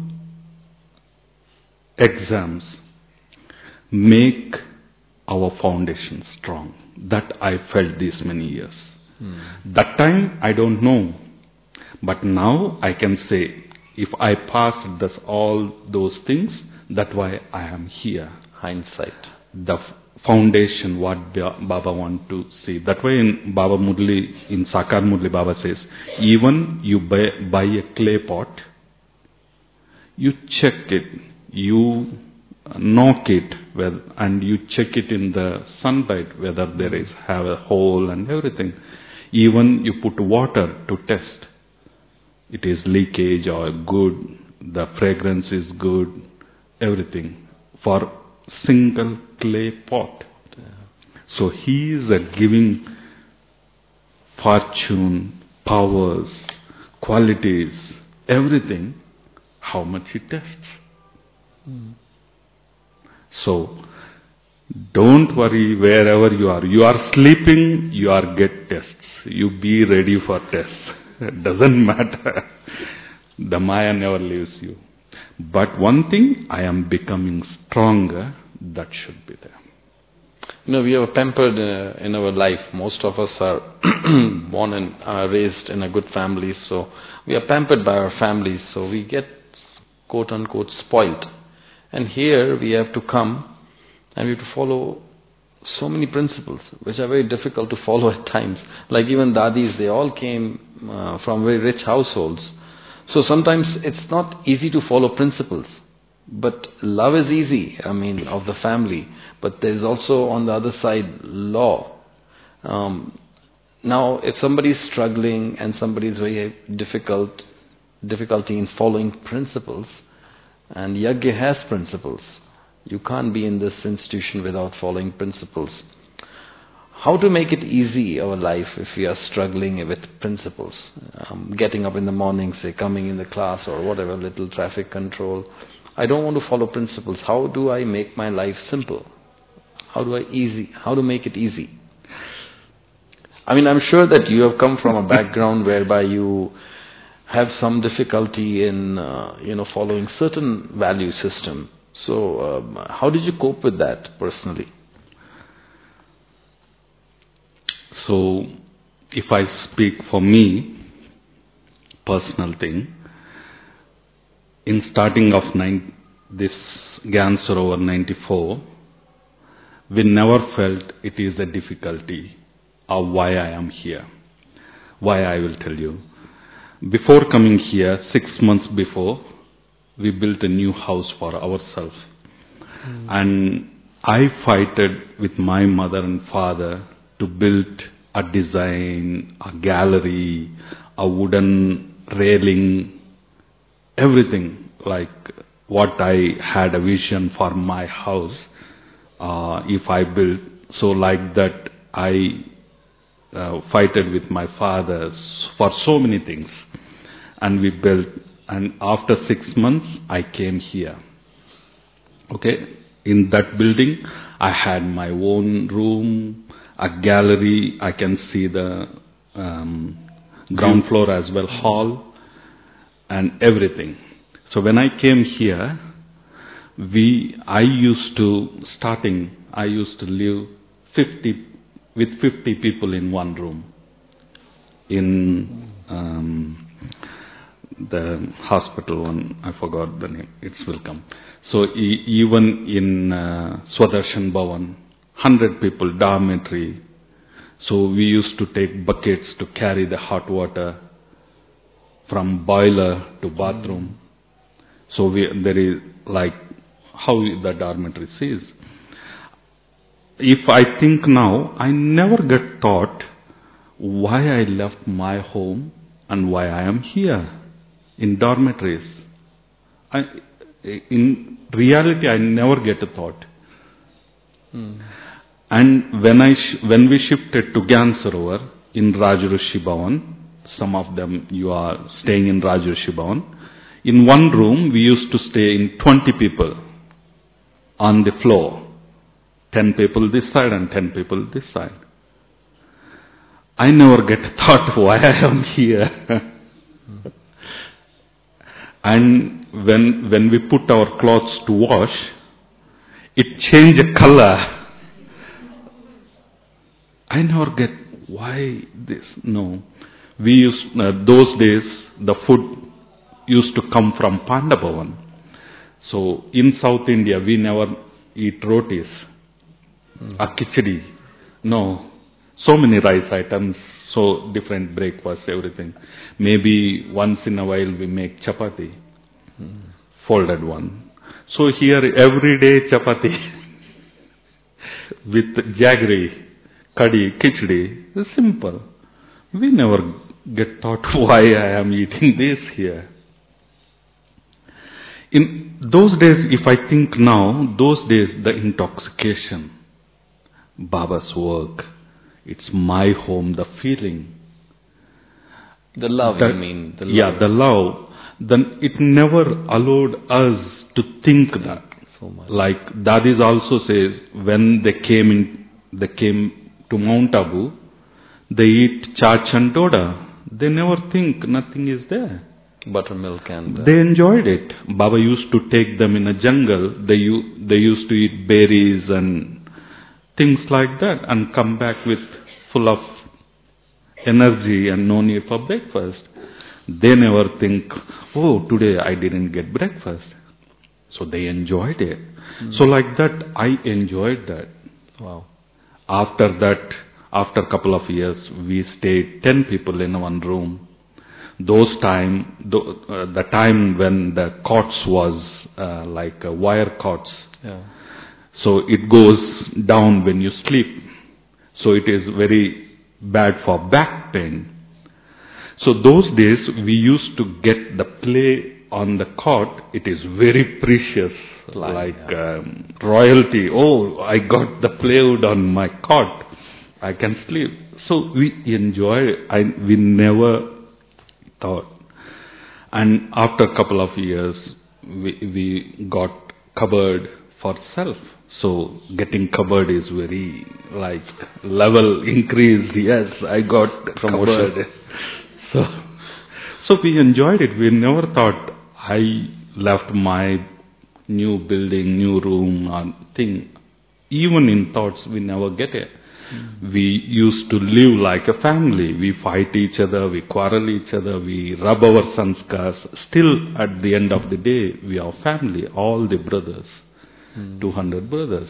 exams make our foundation strong. That I felt these many years. Hmm. That time I don't know. But now I can say, if I passed this, all those things, that's why I am here. Hindsight. The foundation, what Baba want to see. That way in Baba Murli, in Sakar Murli, Baba says, even you buy, buy a clay pot, you check it, you knock it, well, and you check it in the sunlight, whether there is have a hole and everything. Even you put water to test. It is leakage or good, the fragrance is good, everything. for single clay pot. So he is a giving fortune, powers, qualities, everything, how much he tests. Mm. So, don't worry wherever you are. You are sleeping, you are get tests. You be ready for tests. It doesn't matter. The Maya never leaves you. But one thing, I am becoming stronger, that should be there. You know, we are pampered uh, in our life. Most of us are born and are raised in a good family, so we are pampered by our families, so we get quote unquote spoiled. And here we have to come and we have to follow so many principles which are very difficult to follow at times. Like even dadis, they all came uh, from very rich households. So sometimes it's not easy to follow principles. But love is easy, I mean, of the family. But there is also on the other side law. Um, now, if somebody is struggling and somebody is very difficult, difficulty in following principles, and Yajna has principles, you can't be in this institution without following principles. How to make it easy, our life, if we are struggling with principles? Um, getting up in the morning, say, coming in the class or whatever, little traffic control. I don't want to follow principles. How do I make my life simple? How do I easy? How to make it easy? I mean, I'm sure that you have come from a background whereby you have some difficulty in, uh, you know, following certain value system. So, um, how did you cope with that personally? So, if I speak for me, personal thing, in starting of nine, this Gyan Sarovar ninety-four, we never felt it is a difficulty of why I am here. Why I will tell you. Before coming here, six months before, we built a new house for ourselves. Mm. And I fighted with my mother and father to build a design, a gallery, a wooden railing, everything like what I had a vision for my house, uh, if I built. So like that, I uh, fighted with my father for so many things. And we built, and after six months, I came here. Okay, in that building, I had my own room, a gallery, I can see the um, ground floor as well, hall, and everything. So when I came here, we, I used to, starting, I used to live fifty, with fifty people in one room, in um, the hospital one, I forgot the name, it will come. So e- even in uh, Swadershan Bhavan, one hundred people, dormitory. So we used to take buckets to carry the hot water from boiler to bathroom. So we, there is like how the dormitory is. If I think now, I never get thought why I left my home and why I am here in dormitories. I, in reality, I never get a thought. Hmm. And when I sh- when we shifted to Gyan Sarovar in Rajrishi Bhavan, some of them you are staying in Rajrishi Bhavan, in one room we used to stay in twenty people on the floor. ten people this side and ten people this side. I never get a thought why I am here. Hmm. And when when we put our clothes to wash, it changed color. I never get why this. No, we used uh, those days the food used to come from Panda Bhavan. So in South India we never eat rotis, mm. a khichdi. No, so many rice items, so different breakfasts, everything. Maybe once in a while we make chapati, mm. folded one. So here every day chapati with jaggery, kadhi, khichdi. It's simple. We never get thought why I am eating this here. in those days, if I think now, those days, the intoxication, Baba's work, it's my home, the feeling. The love, that, you mean? The love. Yeah, the love. Then it never allowed us to think that. So much. Like Dadis also says, when they came in, they came to Mount Abu, they eat chaach and doda. They never think nothing is there. Buttermilk and... Uh, they enjoyed it. Baba used to take them in a jungle. They, u- they used to eat berries and things like that and come back with full of energy and no need for breakfast. They never think, oh, today I didn't get breakfast. So they enjoyed it. Mm. So like that, I enjoyed that. Wow. After that, after a couple of years, we stayed ten people in one room. Those time, the, uh, the time when the cots was uh, like uh, wire cots. Yeah. So it goes down when you sleep. So it is very bad for back pain. So those days we used to get the play on the cot. It is very precious, Line, like yeah. um, royalty. Oh, I got the plywood on my cot. I can sleep. So we enjoy. I we never thought. And after a couple of years, we we got cupboard for self. So getting cupboard is very like level increase. Yes, I got promotion. So, so we enjoyed it. We never thought I left my new building, new room or thing. Even in thoughts, we never get it. Mm. We used to live like a family. We fight each other, we quarrel each other, we rub our sanskars. Still, at the end of the day, we are family, all the brothers, mm. two hundred brothers.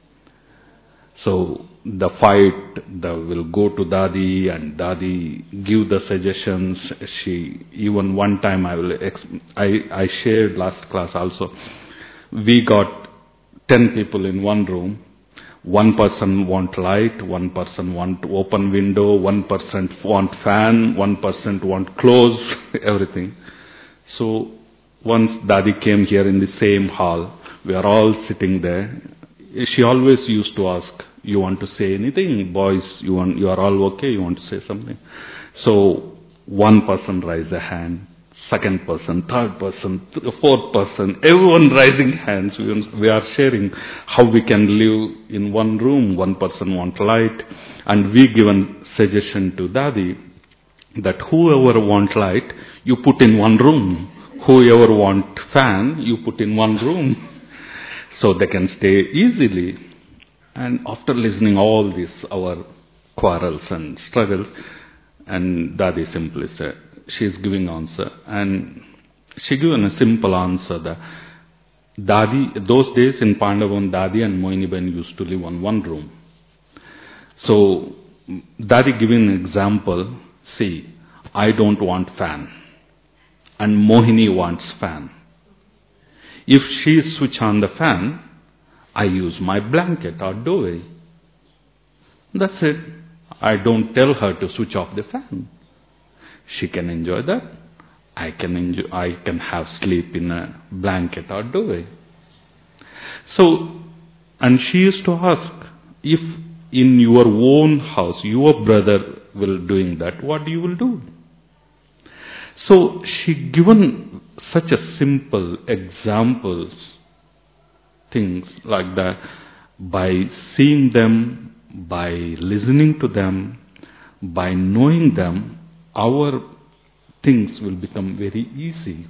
So the fight, the will go to Dadi and Dadi give the suggestions. She even one time I will ex- I I shared last class also. We got ten people in one room. One person want light, one person want open window, one person want fan, one person want close, everything. So once Dadi came here in the same hall, we are all sitting there. She always used to ask, you want to say anything? Boys, you want, you are all okay? You want to say something? So one person raise a hand, second person, third person, th- fourth person, everyone raising hands. We, we are sharing how we can live in one room. One person want light. And we given suggestion to Dadi that whoever want light, you put in one room. Whoever want fan, you put in one room. So they can stay easily. And after listening all this, our quarrels and struggles, and Dadi simply said, she is giving answer. And she given a simple answer that Dadi, those days in Pandavan, Dadi and Moiniben used to live on one room. So Dadi giving an example, see, I don't want fan. And Mohini wants fan. If she switch on the fan, I use my blanket or duvet. That's it. I don't tell her to switch off the fan. She can enjoy that. I can enjoy, I can have sleep in a blanket or duvet. So, and she used to ask, if in your own house, your brother will doing that, what you will do? So she given such a simple examples, things like that, by seeing them, by listening to them, by knowing them, our things will become very easy.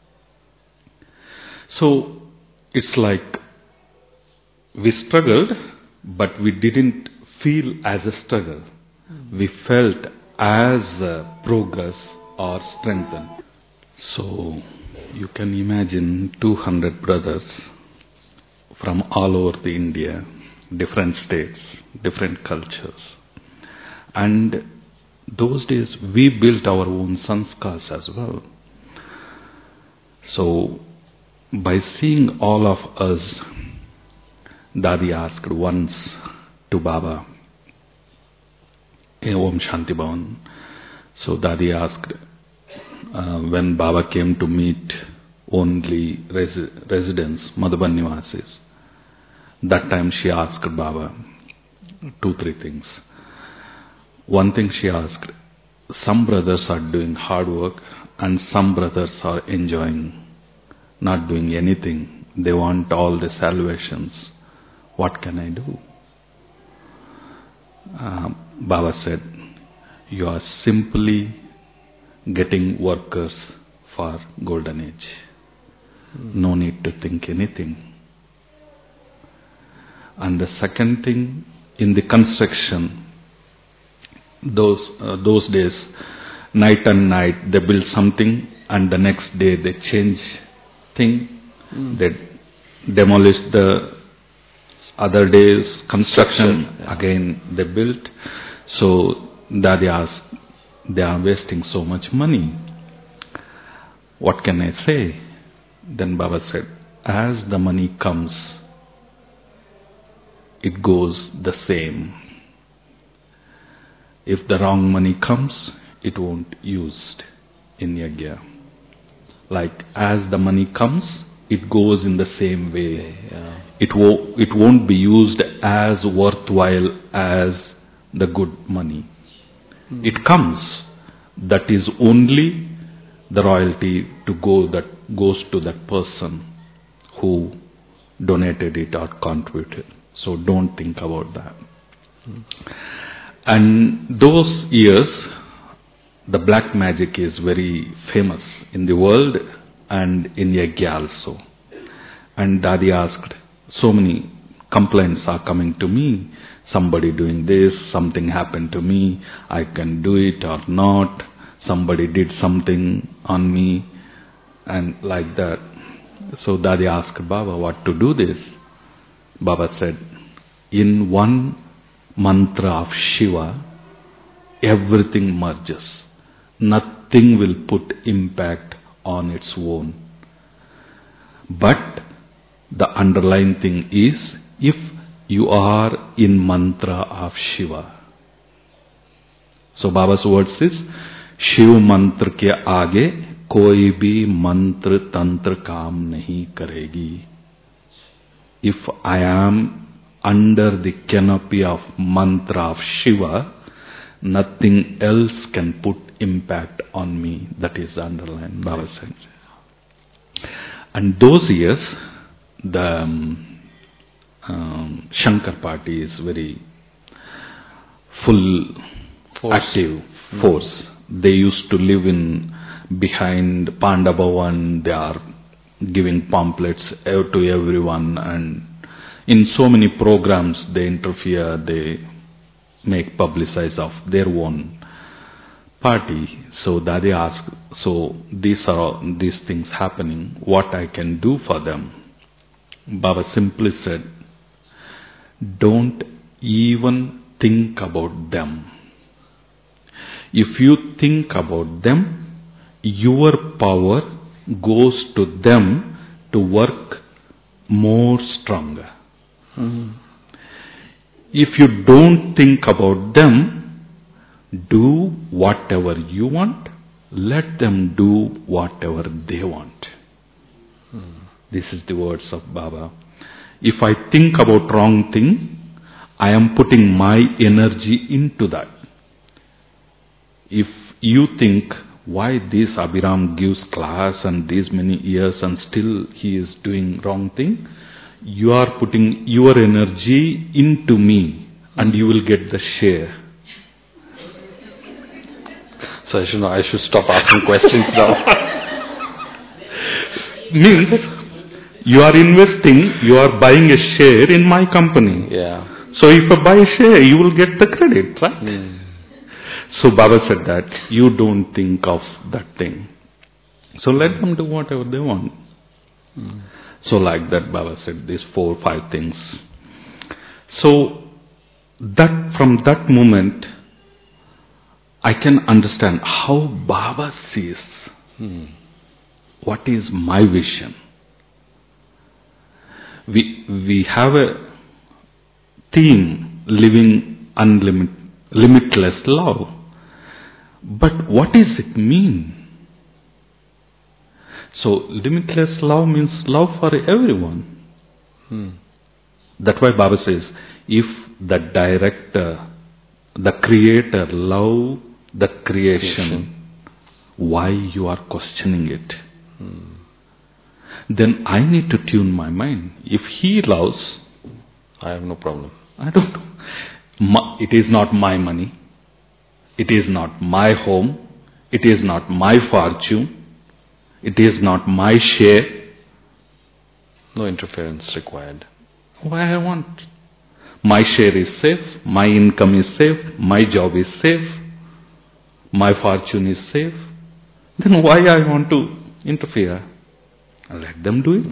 So it's like we struggled, but we didn't feel as a struggle. We felt as a progress or strengthen. So you can imagine two hundred brothers from all over the India, different states, different cultures. And those days we built our own sanskars as well. So by seeing all of us, Dadi asked once to Baba in Om Shanti Bhavan. So Dadi asked, uh, when Baba came to meet only resi- residents, Madhuban Nivasis. That time she asked Baba two, three things. One thing she asked, some brothers are doing hard work and some brothers are enjoying, not doing anything. They want all the salvations. What can I do? Uh, Baba said, you are simply getting workers for golden age. No need to think anything. And the second thing, in the construction, those uh, those days, night and night, they build something and the next day they change thing. Mm. They demolish the other day's construction, yeah. Again they built. So Daddy asked, they are wasting so much money. What can I say? Then Baba said, as the money comes, it goes the same. If the wrong money comes, it won't used in yajna. Like as the money comes, it goes in the same way. Yeah. It, wo- it won't be used as worthwhile as the good money. Hmm. It comes. That is only the royalty to go that goes to that person who donated it or contributed. So don't think about that. Hmm. And those years, the black magic is very famous in the world and in yajna also. And Daddy asked, so many complaints are coming to me. Somebody doing this, something happened to me, I can do it or not. Somebody did something on me and like that. So Daddy asked Baba what to do this. Baba said, in one mantra of Shiva, everything merges. Nothing will put impact on its own. But the underlying thing is, if you are in mantra of Shiva. So Baba's words is, Shiv mantra ke aage koi bhi mantra tantra kaam nahi karegi. If I am under the canopy of mantra of Shiva, nothing else can put impact on me. That is the underlying Baba said. And those years, the um, um, Shankar party is very full, force. active force. Mm. They used to live in behind Panda Bhavan. They are giving pamphlets to everyone, and in so many programs they interfere. They make publicize of their own party. So Daddy asked, so these are all, these things happening, what I can do for them? Baba simply said, don't even think about them. If you think about them, your power goes to them to work more stronger. Mm-hmm. If you don't think about them, do whatever you want, let them do whatever they want. Hmm. This is the words of Baba. If I think about wrong thing, I am putting my energy into that. If you think, why this Abhiram gives class and these many years and still he is doing wrong thing, you are putting your energy into me and you will get the share. So I should, I should stop asking questions now. Means, you are investing, you are buying a share in my company. Yeah. So if I buy a share, you will get the credit, right? Mm. So Baba said that, you don't think of that thing. So let them do whatever they want. Mm. So like that Baba said these four or five things. So that from that moment, I can understand how Baba sees. Hmm. What is my vision? We we have a theme, living unlimited, limitless love. But what does it mean? So limitless love means love for everyone. Hmm. That's why Baba says, if the director, the creator love the creation, creation. why you are questioning it? Hmm. Then I need to tune my mind. If he loves, I have no problem. I don't know. My, it is not my money. It is not my home. It is not my fortune. It is not my share. No interference required. Why I want? My share is safe. My income is safe. My job is safe. My fortune is safe. Then why I want to interfere? Let them do it.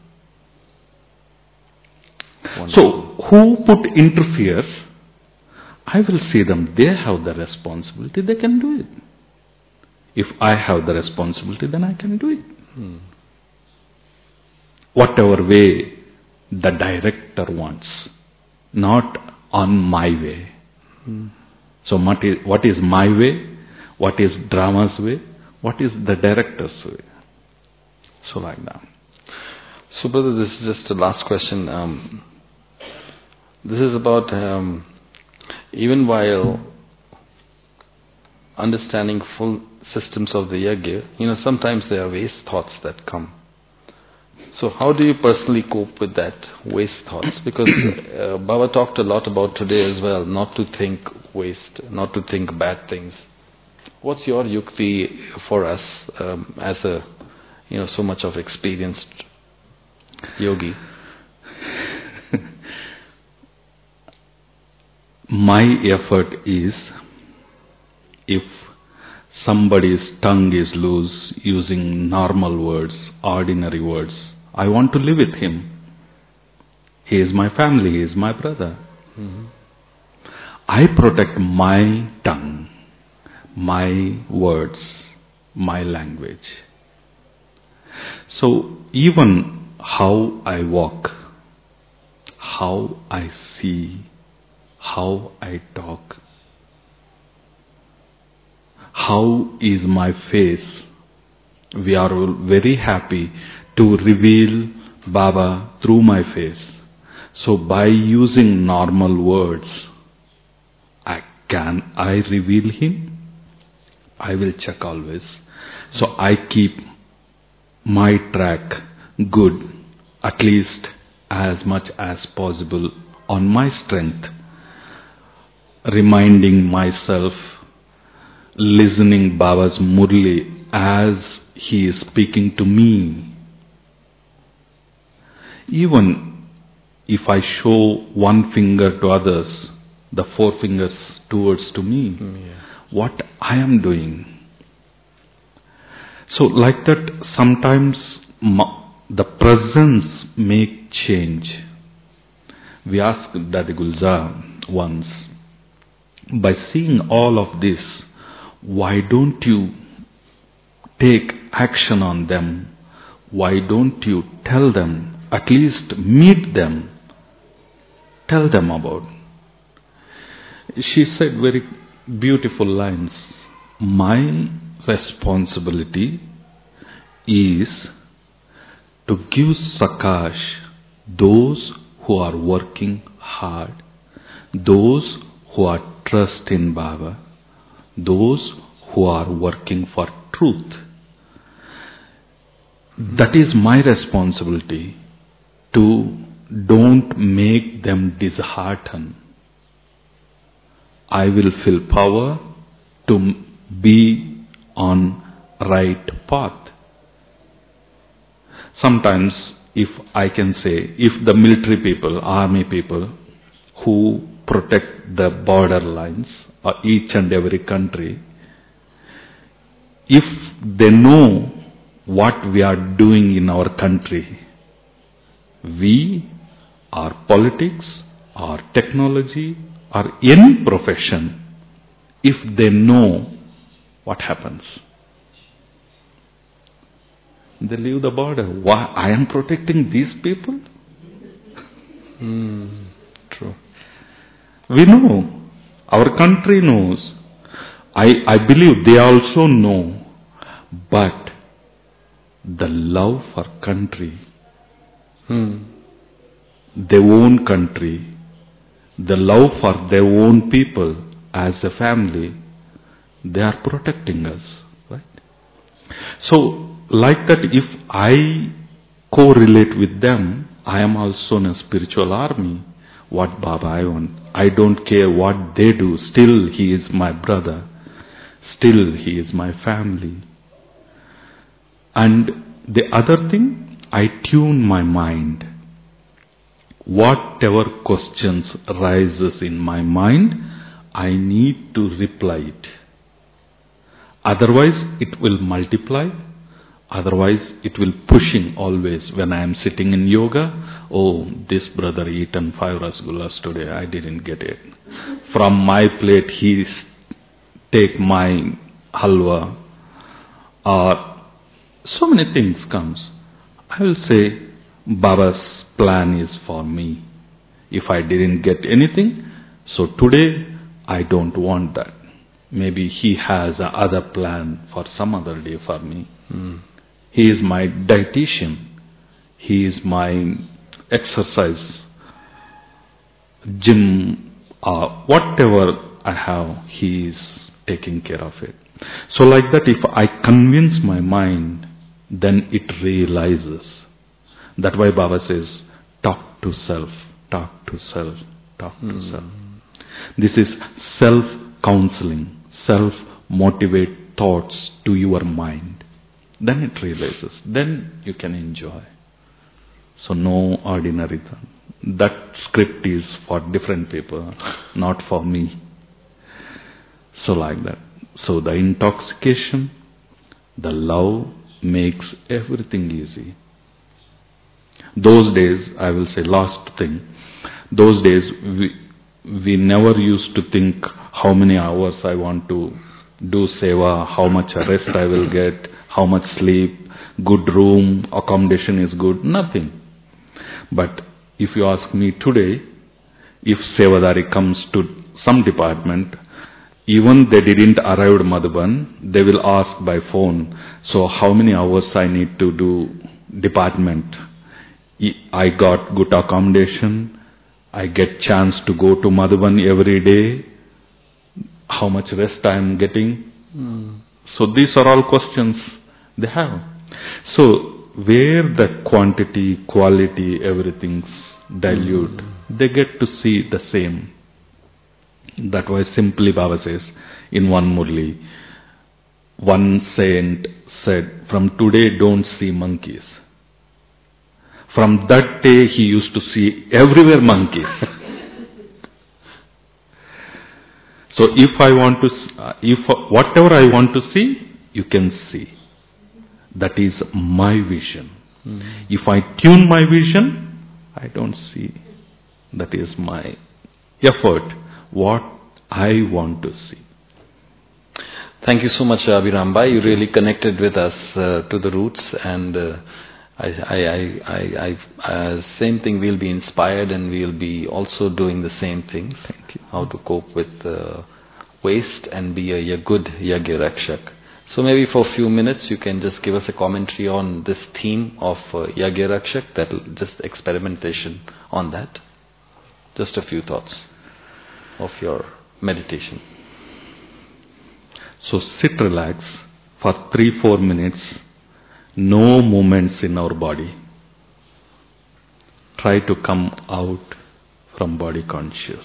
Mm. So, who put interferes? I will see them. They have the responsibility. They can do it. If I have the responsibility, then I can do it. Mm. Whatever way the director wants, not on my way. Mm. So, what is, what is my way? What is drama's way? What is the director's way? So like that. So brother, this is just the last question. Um, this is about um, even while understanding full systems of the yajna, you know, sometimes there are waste thoughts that come. So how do you personally cope with that waste thoughts? Because uh, Baba talked a lot about today as well, not to think waste, not to think bad things. What's your yukti for us um, as a, you know, so much of experienced yogi? My effort is, if somebody's tongue is loose using normal words, ordinary words, I want to live with him. He is my family, he is my brother. Mm-hmm. I protect my tongue, my words, my language. So even how I walk, how I see, how I talk, how is my face, we are very happy to reveal Baba through my face. So by using normal words, I can I reveal him? I will check always. So I keep my track good, at least as much as possible on my strength, reminding myself, listening Baba's Murli as he is speaking to me. Even if I show one finger to others, the four fingers towards to me, Yeah. what I am doing. So like that, sometimes the presence make change. We asked Dadi Gulzar once, by seeing all of this, why don't you take action on them? Why don't you tell them, at least meet them, tell them about? She said very beautiful lines. My responsibility is to give sakash those who are working hard, those who are trust in Baba, those who are working for truth. That is my responsibility, to don't make them disheartened. I will feel power to be on right path. Sometimes, if I can say, if the military people, army people who protect the border lines of each and every country, if they know what we are doing in our country, we, our politics, our technology, or any profession, if they know what happens, they leave the border. Why? I am protecting these people? Mm, true. We know. Our country knows. I, I believe they also know. But the love for country, Hmm. their own country, the love for their own people as a family, they are protecting us, right? So, like that, if I correlate with them, I am also in a spiritual army. What Baba I want? I don't care what they do. Still, he is my brother. Still, he is my family. And the other thing, I tune my mind. Whatever questions rises in my mind, I need to reply it. Otherwise, it will multiply. Otherwise, it will pushing always. When I am sitting in yoga, oh, this brother eaten five rasgullas today, I didn't get it. From my plate, he take my halwa. Or so many things comes. I will say, Baba's plan is for me. If I didn't get anything, so today I don't want that. Maybe he has a other plan for some other day for me. Hmm. He is my dietitian. He is my exercise, gym, uh, whatever I have, he is taking care of it. So like that, if I convince my mind, then it realizes. That's why Baba says, talk to self, talk to self, talk to Hmm. self. This is self-counseling, self-motivate thoughts to your mind. Then it realizes. Then you can enjoy. So no ordinary thing. That script is for different people, not for me. So like that. So the intoxication, the love makes everything easy. Those days, I will say last thing, those days we, we never used to think how many hours I want to do seva, how much rest I will get, how much sleep, good room, accommodation is good, nothing. But if you ask me today, if Sevadari comes to some department, even they didn't arrive at Madhuban, they will ask by phone, so how many hours I need to do department? I got good accommodation, I get chance to go to Madhuban every day, how much rest I am getting? Hmm. So these are all questions they have. So where the quantity, quality, everything's dilute, mm. they get to see the same. That why simply Baba says in one Murli, one saint said, from today don't see monkeys. From that day he used to see everywhere monkeys. So if I want to, if whatever I want to see, you can see. That is my vision. Mm. If I tune my vision, I don't see. That is my effort, what I want to see. Thank you so much, Abhiram Bhai. You really connected with us uh, to the roots, and uh, I, I, I, I, I uh, same thing. We'll be inspired, and we'll be also doing the same things. Thank you. How to cope with uh, waste and be a, a good Yagya Rakshak. So maybe for a few minutes you can just give us a commentary on this theme of uh, Yagya Rakshak, that'll just experimentation on that. Just a few thoughts of your meditation. So sit relax for three, four minutes, no movements in our body. Try to come out from body conscious.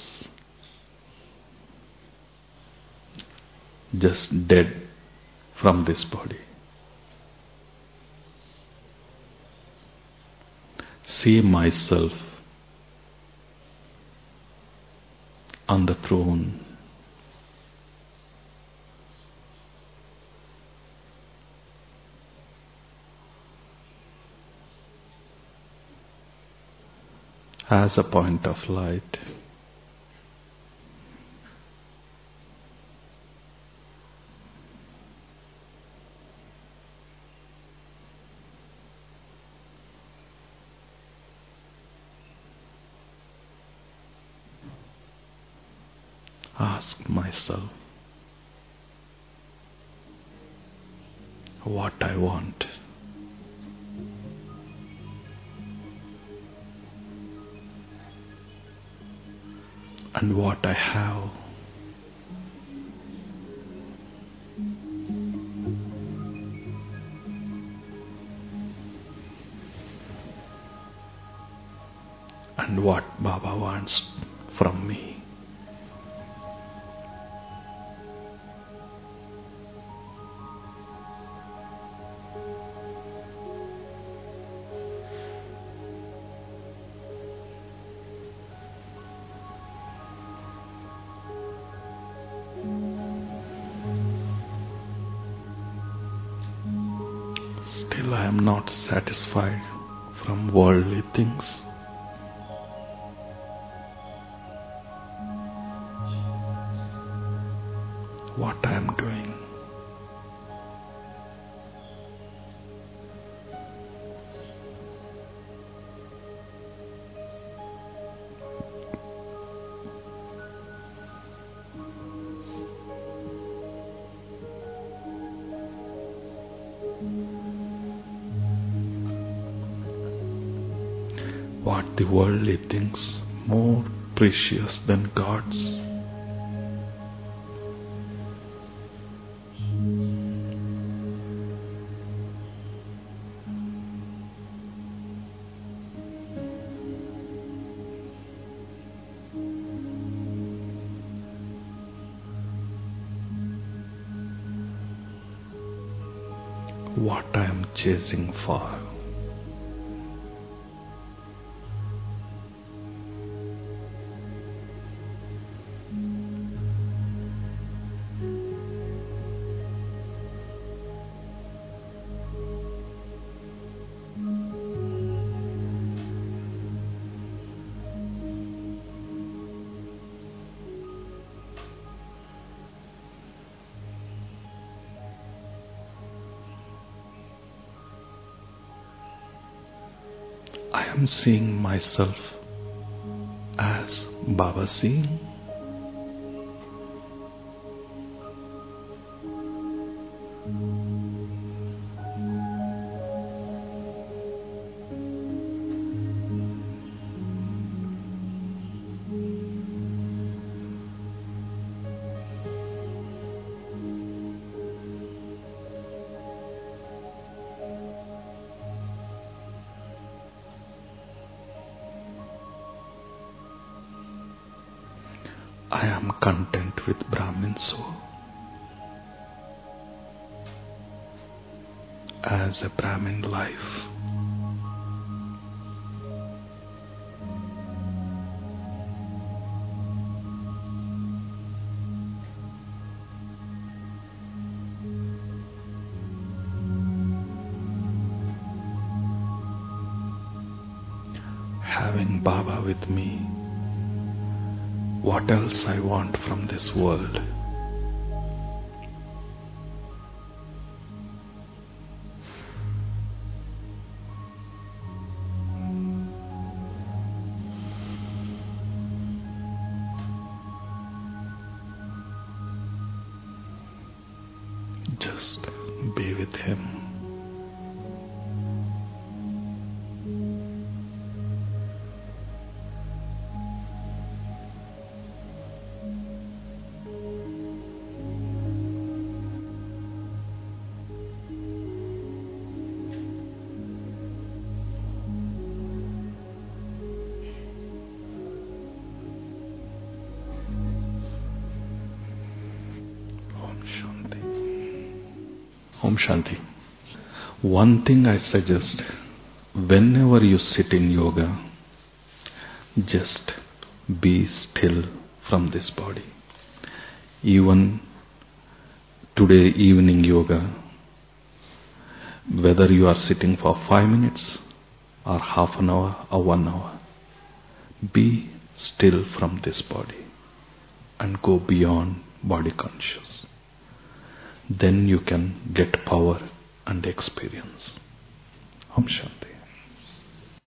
Just dead from this body. See myself on the throne. As a point of light. Ask myself what I want. and what I have. And what Baba wants from me. Still I am not satisfied from worldly things. What I am doing. What the worldly things more precious than God's? What I am chasing for. I am seeing myself as Baba seeing. I am content with Brahmin soul. As a Brahmin life. Having Baba with me. What else I want from this world? Just be with him. Om Shanti. One thing I suggest, whenever you sit in yoga, just be still from this body. Even today evening yoga, whether you are sitting for five minutes or half an hour or one hour, be still from this body and go beyond body conscious. Then you can get power and experience. Om Shanti.